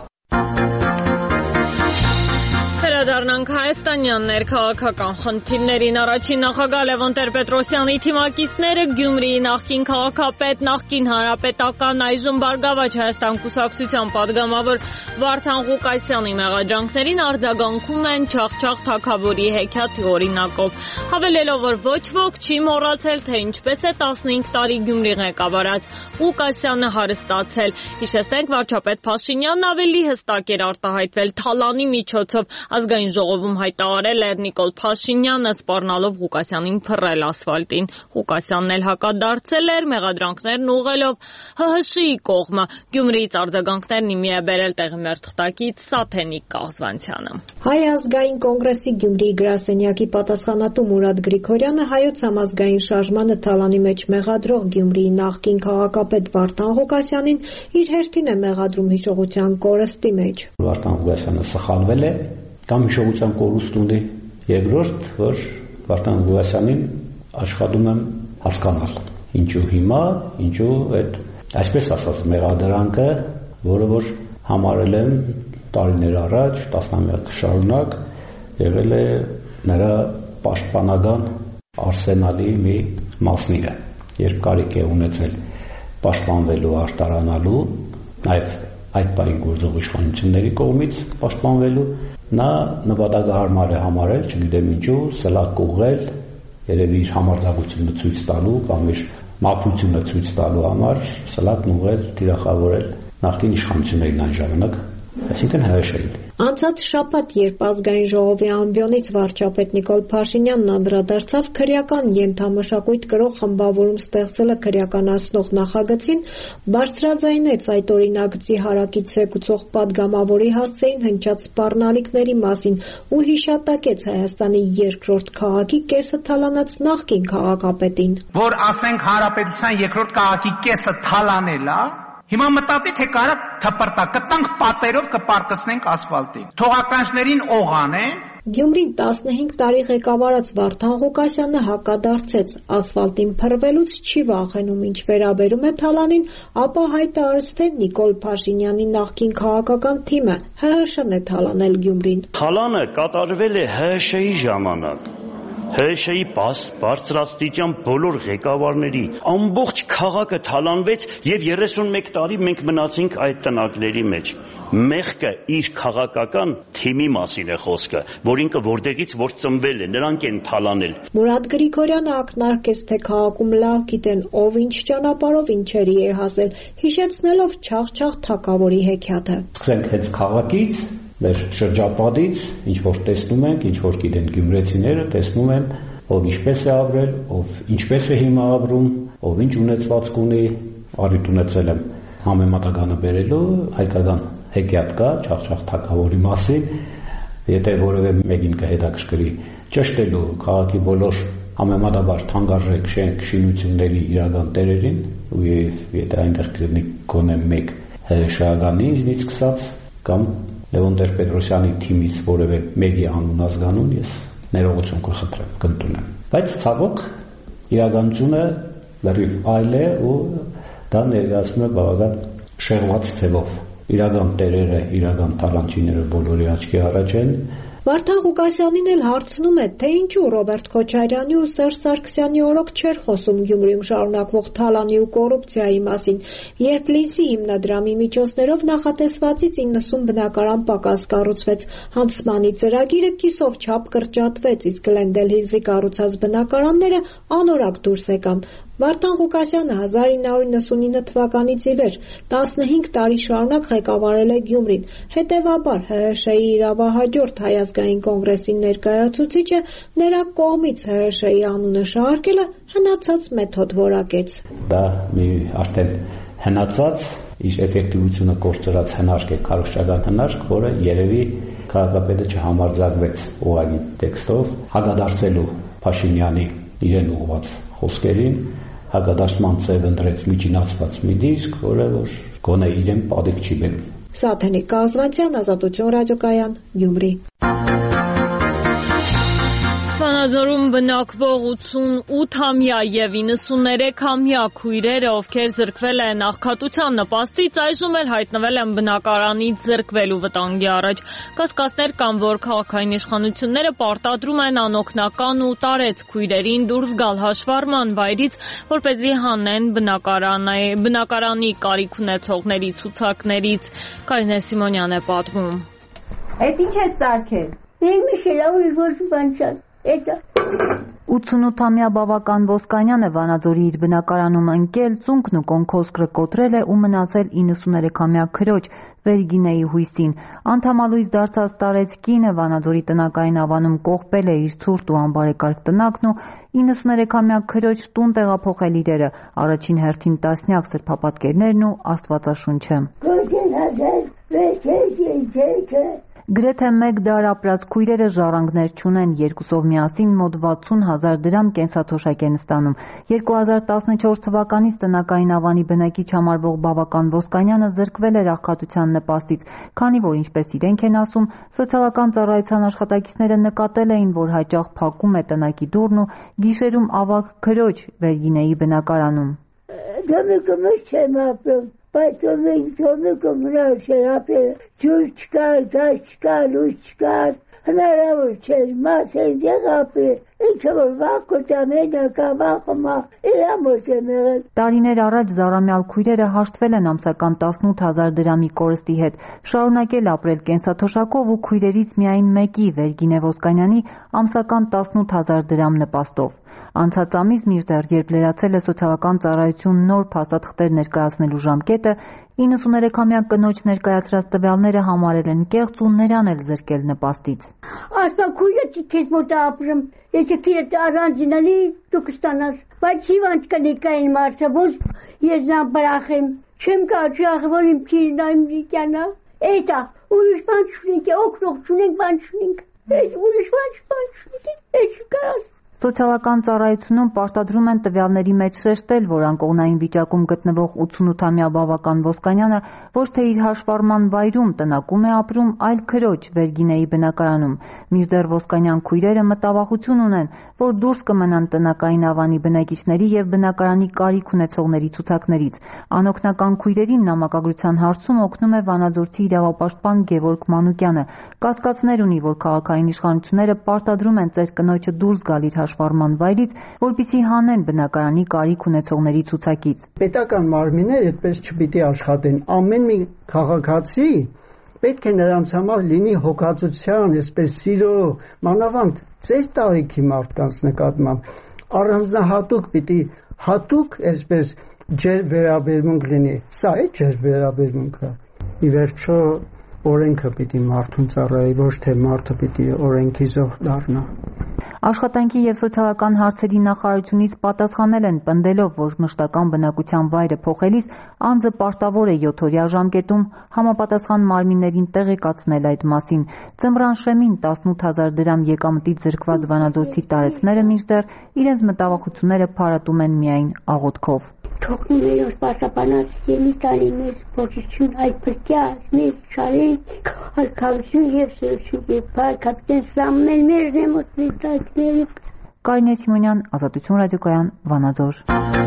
Վերադառնանք հայաստանյան ներքաղաքական խնդիրներին։ Առաջին նախագահ Լևոն Տեր-Պետրոսյանի թիմակիցները Գյումրիի նախկին քաղաքապետ, նախկին հանրապետական, այժմ Բարգավաճ Հայաստան կուսակցության падգամավոր Վարդան Ղուկասյանի մեղադրանքներին արձագանքում են Չախչախ թագավորի հեքիաթի օրինակով, հավելելով, որ ոչ ոք չի մոռացել, թե ինչպես է տասնհինգ տարի Գյումրի ղեկավարած Ղուկասյանը հարստացել։ Հիշեցնենք, վարչապետ Փաշինյանն ավելի հստակ էր արտահայտվել Թալանի միջոցով Ազգային ժողովում հայտարարել էր Նիկոլ Փաշինյանը, սպառնալով Ղուկասյանին փռել ասֆալտին։ Ղուկասյանն էլ հակադարձել էր, մեղադրանքներն ուղղելով Հ Հ Շ-ի կողմը։ Գյումրիից արձագանքներն իմի է բերել տեղի մերթխտակից Սաթենիկ Կաղզվանցյանը։ Հայ ազգային կոնգրեսի Գյումրիի գրասենյակի պատասխանատու Մուրադ Գրիգորյանը Հայոց համազգային շարժմանը թալանի մեջ մեղադրող Գյումրիի նախկին քաղաքապետ Վարդան Ղուկասյանին իր հերթին է մեղադրում հիշողության կորստի մեջ։ Վարդան Ղուկասյանը սխալվել է կամ հիշողության կորուստ ունի։ Երկրորդ, որ Վարդան Ղուկասյանին աշխատում եմ հասկանալ։ Ինչու հիմա, ինչու այդ այսպես ասած մեղադրանքը, որը որ համարել եմ տարիներ առաջ, տասնամյակ շարունակ եղել է նրա պաշտպանական արսենալի մի մասնիկը, երբ կարիք է ունեցել պաշտպանվելու, արտարանալու, նաև այդ պահին գործող իշխանությունների կողմից պաշտպանվելու, նա նպատակահարմար է համարել, չգիտեմ ինչու, սլաք ուղղել, երևի իր համարձակությունը ցույց տալու կամ իր մաքրությունը ցույց տալու համար սլակն ուղղել, թիրախավորել նախկին իշխանություններին այն ժամանակ, այսինքն Հ Հ Շ-ին։ Անցած շաբաթ, երբ ազգային ժողովի ամբիոնից վարչապետ Նիկոլ Փաշինյանն անդրադարձավ քրեական ենթամշակույթ կրող խմբավորում ստեղծելը քրեականացնող նախագծին, բարձրաձայնեց այդ օրինագծի հարակից զեկուցող падգամավորի հասցեին հնչած սպառնալիքների մասին ու հիշատակեց Հայաստանի երկրորդ քաղաքի կեսը թալանած նախկին քաղաքապետին։ Որ ասենք հանրապետության երկրորդ քաղաքի կեսը թալանել է, հիմա մտածի, թե կարա թպրտա, կտանք պատերով կպարկացնենք ասֆալտին։ Թողականջներին օղան է։ Գյումրին տասնհինգ տարի ղեկավարած Վարդան Ղուկասյանը հակադարձեց, ասֆալտին փռվելուց չի վախենում, ինչ վերաբերում է թալանին, ապա հայտարարեց, թե Նիկոլ Փաշինյանի նախկին քաղաքական թիմը Հ Հ Շ-ն է թալանել Գյումրին։ Թալանը կատարվել է Հ Հ Շ-ի ժամանակ։ Հ Հ Շ-ի բարձրաստիճան բոլոր ղեկավարների ամբողջ քաղաքը թալանվեց եւ երեսունմեկ տարի մենք մնացինք այդ տնակների մեջ։ Մեղքը իր քաղաքական թիմի մասին է խոսքը, որ ինքը որտեղից որ ծնվել է, նրանք են թալանել։ Մուրադ Գրիգորյանը ակնարկեց, թե քաղաքում լավ գիտեն, ով ինչ ճանապարհով ինչերի է հասել, հիշեցնելով Չաղ-Չաղ թագավորի հեքիաթը։ Սկսենք հենց քաղաքից, մեր շրջապատից, ինչ որ տեսնում ենք, ինչ որ գիտեն գյումրեցիները, տեսնում են, ով ինչպես է ապրել, ով ինչպես է հիմա ապրում, ով ինչ ունեցվածք ունի, առիթ ունեցել եմ համեմատականը բերելու, հայկական հեքիաթ կա Չաղ-Չաղ թագավորի մասին, եթե որևէ մեկին կհետաքրքրի ճշտելու քաղաքի բոլոր համեմատաբար թանկարժեք շենք շինությունների իրական տերերին, ու եթե այնտեղ գտնի գոնե մեկ Հ Հ Շ-ականի ինձնից սկսած կամ Լևոն Տեր-Պետրոսյանի թիմից որևէ մեկի անուն ազգանուն ես ներողություն կխնդրեմ, կընդունեմ։ Բայց ցավոք իրականությունը լրիվ այլ է ու դա ներկայացնում է բավական շեղված թվով։ Իրական տերերը, իրական թալանչիները բոլորի աչքի առաջ են։ Վարդան Ղուկասյանին էլ հարցնում է, թե ինչու Ռոբերտ Քոչարյանի ու Սերժ Սարգսյանի օրոք չէր խոսում Գյումրիում շարունակվող թալանի ու կոռուպցիայի մասին, երբ Լինսի հիմնադրամի միջոցներով նախատեսվածից իննսուն բնակարան պակաս կառուցվեց, Հանցմանի ծրագիրը կիսով չափ կրճատվեց, իսկ Գլենդել Հիլզի կառուցած բնակարանները անորակ դուրս եկան։ Վարդան Ղուկասյանը հազար ինը հարյուր նվաթինը թվականից ի վեր տասնհինգ տարի շարունակ ղեկավարել է Գյումրին, հետևաբար Հ Հ Շ-ի իրավահաջորդ Հայ ազգային կոնգրեսի ներկայացուցիչը նրա կողմից Հ Հ Շ-ի անունը շահարկելը հնացած մեթոդ որակեց։ Դա մի արդեն հնացած, իր էֆեկտիվությունը կորցրած հնարք է, քարոզչական հնարք, որը երևի քաղաքապետը չհամարձակվեց ուղղակի տեքստով հակադարձելու Փաշինյանի իրեն ուղղված խոսքերին, հակադարձման ձև ընտրեց միջինացված մի դիսկ, որը որ գոնե իրեն պատիվ չի բերում։ Սաթենիկ Կազվանցյան, Ազատություն ռադիոկայան, Գյումրի։ Վանաձորում բնակվող ութսունութամյա եւ իննսուններեքամյա քույրերը, ովքեր զրկվել են աղքատության նպաստից, այժմ էլ հայտնվել են բնակարանից զրկվելու վտանգի առաջ։ Կասկածներ կան, որ քաղաքային իշխանությունները պարտադրում են անօգնական ու տարեց քույրերին դուրս գալ հաշվառման վայրից, որպեսզի հանեն բնակարանի, բնակարանի կարիք ունեցողների ցուցակներից։ Կարինե Սիմոնյան է պատմում։ Այդ ինչ է սարքել։ Մենք միշելա ու ոչ բան չած։ Это ութսունութամյա Բավական Ոսկանյանը Վանաձորի իր բնակարանում ընկել, ծունկն ու կոնքոսկրը կոտրել է ու մնացել իննսուներեքամյա քրոջ Վերգինեի հույսին։ Անդամալույս դարձած տարեց կինը Վանաձորի տնակային ավանում կողպել է իր ցուրտ ու անբարեկարգ տնակն ու իննսուներեքամյա քրոջ տուն տեղափոխել իրերը, առաջին հերթին տասնյակ սրբապատկերներն ու Աստվածաշունչը։ Գրեթե մեկ դար ապրած քույրերը ժառանգներ չունեն, երկուսով միասին մոտ վաթսուն հազար դրամ կենսաթոշակ են ստանում։ երկու հազար տասնչորս թվականից տնակային ավանի բնակիչ համարվող Բավական Ոսկանյանը զրկվել էր աղքատության նպաստից, քանի որ ինչպես իրենք են ասում, սոցիալական ծառայության աշխատակիցները նկատել էին, որ հաճախ փակում է տնակի դուռն ու գիշերում ավագ քրոջ Վերգինեի բնակարանում։ Բայց մենք ծոնուկը մնալ չէր ապել, ջուր չկար, դաշ չկար, լույս չկար, հնարավոր չէր, մաս են դեղ ապել, ինքը որ վախկոցան ենակա վախմախ, իրամոս եմ եղել։ Տարիներ առաջ զարամյալ քույրերը հաշտվել են ամսական տասնութ հազար դրամի կորստի հետ, շարունակել ապրել կենսաթոշակով ու քույրերից միայն մեկի Վերգինե Ոսկանյանի ամսական տասնութ հազար դրամ նպաստով։ Անցած ամիս մինչդեռ երբ լրացել է սոցիալական ծառայություն նոր փաստաթղթեր ներկայացնելու ժամկետը, իննսուներեքամյա կնոջ ներկայացրած տվյալները համարել են կեղծ ու նրան էլ զրկել նպաստից։ Ասա քույրը քեզ մոտ ապրեմ, եթե քիրդ առանձինալի դու կստանաս, բայց հիվանդ կնիկային մարդը, որ ես նա բրախեմ, չեմ կարճախ, որ իմ քիրն այմ զիկյանա, էտա, ուրիշ բան չունենք, օգնող չունենք, բան չունենք, ուրիշ բան չունենք, էտ չկարաս։ Սոցիալական ծառայությունում պարտադրում են տվյալների մեջ շեշտել, որ անկողնային վիճակում գտնվող ութսունութամյա Բավական Ոսկանյանը ոչ թե իր հաշվառման վայրում տնակում է ապրում, այլ քրոջ Վերգինեի բնակարանում։ Մինչդեռ Ոսկանյան քույրերը մտավախություն ունեն, որ դուրս կմնան տնակային ավանի բնակիչների եւ բնակարանի կարիք ունեցողների ցուցակներից։ Անօգնական քույրերին նամակագրության հարցում օգնում է վանաձորցի իրավապաշտպան Գևորգ Մանուկյանը։ Կասկածներ ունի, որ քաղաքային իշխանությունները պարտադրում են ծեր կնոջը դուրս գալ իր հաշվառման վայրից, որպեսզի հանեն բնակարանի կարիք ունեցողների ցուցակից։ Պետական մարմինները այդպես չպիտի աշխատեն։ Ամեն մի քաղաքացի պետք է նրանց համար լինի հոգացության, այսպես սիրո, մանավանդ ծեր տարիքի մարդկանց նկատմամբ առանձնահատուկ պիտի հատուկ այսպես ջեր վերաբերմունք լինի։ Սա է ջեր վերաբերմունքը։ Ի վերջո օրենքը պիտի մարդուն ծառայի, ոչ թե մարդը պիտի օրենքի զոհ դառնա։ Աշխատանքի և սոցիալական հարցերի նախարարությունից պատասխանել են պնդելով, որ մշտական բնակության վայրը փոխելիս անձը պարտավոր է յոթօրյա ժամկետում համապատասխան մարմիններին տեղեկացնել այդ մասին։ Ձմռան շեմին տասնութ հազար դրամ եկամտից զրկված վանաձորցի տարեցները մինչդեռ իրենց մտավախությունները փարատում են միայն աղոթքով։ Թողնում էր որ պաշտպանած ելի տալի մեր փոքրություն այդ փրկյաս մեր շարին հարկավություն եւ սրություն եւ կապիտան Սամմել մեր դեմոկրատները Կարինե Սիմոնյան, Ազատություն ռադիոկայան, Վանաձոր։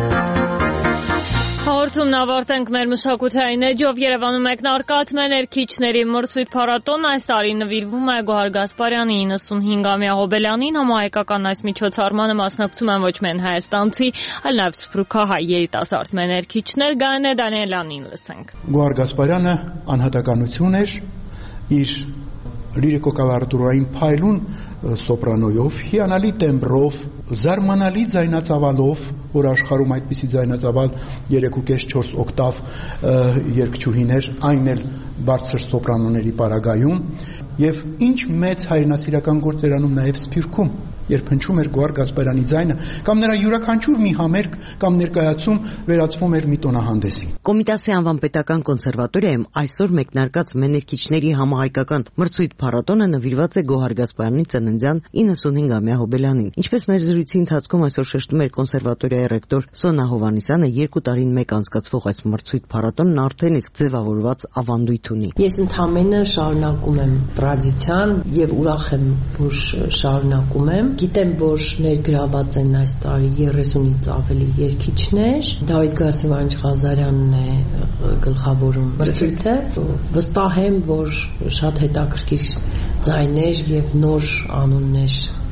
Հաղորդումն ավարտենք մեր մշակութային էջով։ Երևանում մեկնարկած մեր ներքիչների մրցույթ փառատոնը այս տարի նվիրվում է Գոհար Գասպարյանի իննսունհինգամյա հոբելյանին։ Համահայկական այս միջոցառմանը մասնակցում են ոչ միայն հայաստանցի, այլ նաև սփյուռքահայ երիտասարդ մեր ներքիչներ։ Գայանե Դանիելյանին լսենք։ Գոհար Գասպարյանը անհատականություն էր, իր լիրիկո-կավարտուրային փայլուն սոպրանոյով, հիանալի տեմբրով, զարմանալի ձայնածավալով, որ աշխարհում այդպիսի ձայնածավալ երեք ու կես չորս օկտավ երգչուհիներ, այն էլ բարձր սոպրանոների պարագայում, եւ ինչ մեծ հայրենասիրական գործերանում նաեւ Սփյուռքում, երբ հնչում էր Գոհար Գասպարյանի ձայնը, կամ նրա յուրաքանչյուր մի համերգ կամ ներկայացում վերածվում էր մի տոնահանդեսի։ Կոմիտասի անվան պետական կոնսերվատորիայում այսօր մեկնարկած մեներքիչների համահայկական մրցույթ փառատոնը նվիրված է Գոհար Գասպարյանի ծննդյան իննսունհինգամյա հոբելյանին։ Ինչպես մեր զրույցի ընթացքում այսօր շեշտում էր կոնսերվատորիայի ռեկտոր Սոնա Հովհաննիսյանը, երկու տարին մեկ անցկացվող այս մրցույթ փառատոնն արդեն իսկ ձևավորված ավանդույթ ունի։ Ես ընդհանրապես շարունակում եմ տրադիցիան եւ ուրախ եմ, որ շարունակում եմ։ Գիտեմ, որ ներգրաված են այս տարի երեսունից ավելի երգիչներ։ Դավիթ Գասիմովիչ Ղազարյանն է գլխավորում մրցույթը։ Վստահ եմ, որ շատ հետաքրքիր ձայներ եւ նոր անուններ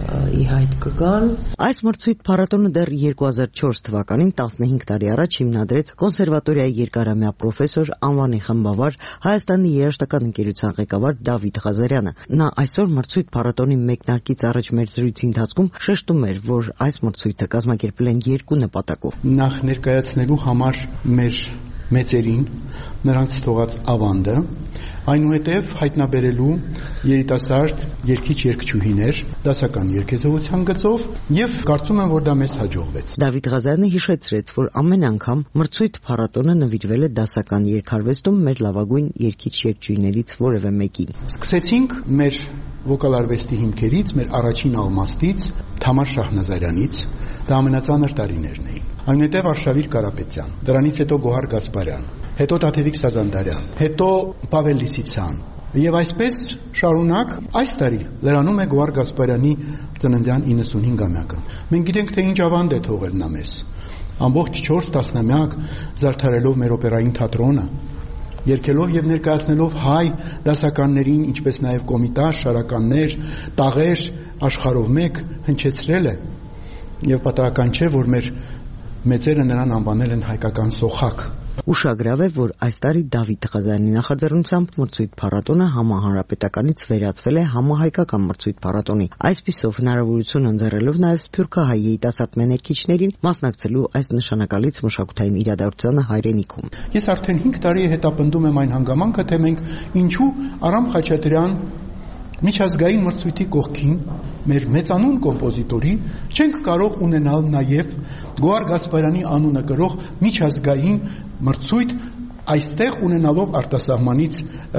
ի հայտ կգան։ Այս մրցույթ փառատոնը դեռ երկու հազար չորս թվականին տասնհինգ տարի առաջ հիմնադրեց կոնսերվատորիայի երկարամյա պրոֆեսոր անվանի խմբավար Հայաստանի երաժշտական ընկերության ղեկավար Դավիթ Ղազարյանը։ Նա այսօր մրցույթ փառատոնի մեկնարկից առաջ մեր զրույցի ընթացքում շեշտում էր, որ այս մրցույթը կազմակերպել են երկու նպատակով։ Նախ ներկայացնելու համար մեր մեծերին նրանց թողած ավանդը, այնուհետև հայտնաբերելու երիտասարդ երգիչ-երգչուհիներ դասական երգեզողության գծով եւ կարծում եմ, որ դա մեզ հաջողվեց։ Դավիթ Ղազարյանը հիշեցրեց, որ ամեն անգամ մրցույթ փառատոնը նվիրվել է դասական երգարվեստում մեր լավագույն երգիչ-երգչուհիներից որևէ մեկին։ Սկսեցինք մեր վոկալ արվեստի հիմքերից, մեր առաջին ալմաստից, Թամար Շահնազարյանից, դա ամենածանր տարիներն էին։ Այնուհետև Արշավիր Կարապետյան, դրանից հետո Գոհար Գասպարյան, հետո Տաթևիկ Սազանդարյան, հետո Պավել Լիսիցյան։ Եվ այսպես շարունակ այս տարի լրանում է Գոհար Գասպարյանի ծննդյան իննսունհինգամյակը։ Մենք գիտենք, թե ինչ ավանդ է թողել նա մեզ։ Ամբողջ չորս տասնամյակ զարդարելով մեր օպերային թատրոնը, երգելով եւ ներկայացնելով հայ դասականներին, ինչպես նաեւ կոմիտար, շարականներ, տաղեր աշխարհով մեկ հնչեցրել է եւ պատահական չէ, որ մեր մեծերը նրան անվանել են հայկական սոխակ։ Ուշագրավ է, որ այս տարի Դավիթ Ղազարյանի նախաձեռնությամբ մրցույթ փառատոնը համահանրապետականից վերածվել է համահայկական մրցույթ փառատոնի։ Այսպիսով հնարավորություն ընձեռելով նաև սփյուռքահայ երիտասարդ մեներքիչներին մասնակցելու այս նշանակալից մշակութային իրադարձությանը հայրենիքում։ Ես արդեն հինգ տարի հետապնդում եմ այն հանգամանքը, թե մենք ինչու Արամ Խաչատրյան միջազգային մրցույթի կողքին մեր մեծանուն կոմպոզիտորի չենք կարող ունենալ նաև Գոհար Գասպարյանի անունը կրող միջազգային մրցույթ, այստեղ ունենալով արտասահմանից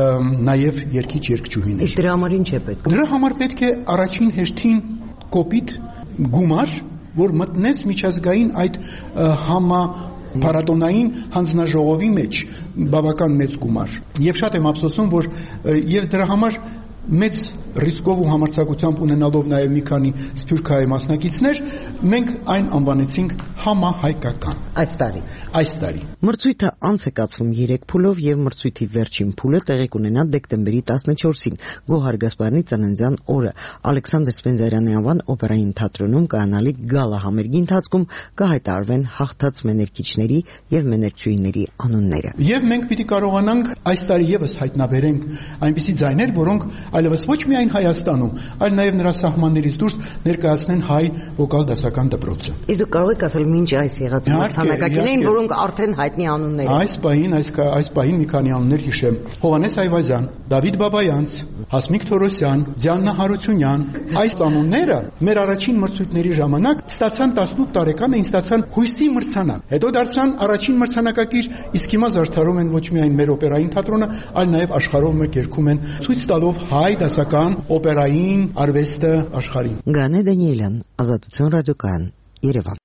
նաև երգիչ-երգչուհիներ։ Իսկ դրա համար ինչ է պետք։ Դրա համար պետք է առաջին հերթին կոպիտ գումար, որ մտնես միջազգային այդ համա փառատոնային հանձնաժողովի մեջ, բավական մեծ գումար։ Եվ շատ եմ ափսոսում, որ եւ դրա համար մեծ ռիսկով ու համարձակությամբ ունենալով նաև մի քանի սփյուռքահայ մասնակիցներ, մենք այն անվանեցինք համահայկական։ Այս տարի։ Այս տարի։ Մրցույթը անց է կացվում երեք փուլով եւ մրցույթի վերջին փուլը տեղի կունենա դեկտեմբերի տասնչորսին, Գոհար Գասպարյանի ծննդյան օրը, Ալեքսանդր Սպենդիարյանի անվան օպերային թատրոնում կայանալի գալա համերգի ընթացքում կհայտարարվեն հաղթած մեներքիչների եւ մեներքչուհիների անունները։ Եվ մենք պիտի կարողանանք այս տարի եւս հայտնաբերենք այնպիսի ձայներ, որոնք այլևս ոչ միայն Հայաստանում, այլ նաև նրա սահմաններից դուրս ներկայացնեն հայ վոկալ դասական դպրոցը։ Իսկ դուք կարող եք ասել ինչ այս եղած մրցանակակիրներին, որոնք արդեն հայտնի անուններ են։ Այս պահին, այս այս պահին մի քանի անուններ հիշեմ. Հովհաննես Այվազյան, Դավիթ Բաբայանց, Հասմիկ Թորոսյան, Ձիաննա Հարությունյան։ Այս անունները մեր առաջին մրցույթների ժամանակ ստացան տասնութ տարեկան էին, ստացան հույսի մրցանակ։ Հետո դարձան առաջին մրցանակակիր, իսկ հիմա զարդարում են ոչ միայն մեր օպերային թատրոնը, այլ նաև աշխարհով մեկ երգում են, ցույց տալով հայ դասական օպերային արվեստը աշխարհին։ Գանե Դանիելյան, Ազատություն ռադիոկայան, Երևան։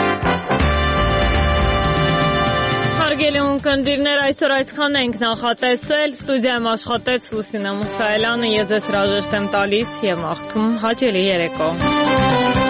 Հարգելի ունկնդիրներ, այսօր այսքան ենք նախատեսել, ստուդիայում աշխատեց Լուսինե Մուսայելյանը, ես ձեզ հրաժեշտ եմ տալիս եւ մաղթում հաճելի երեկո։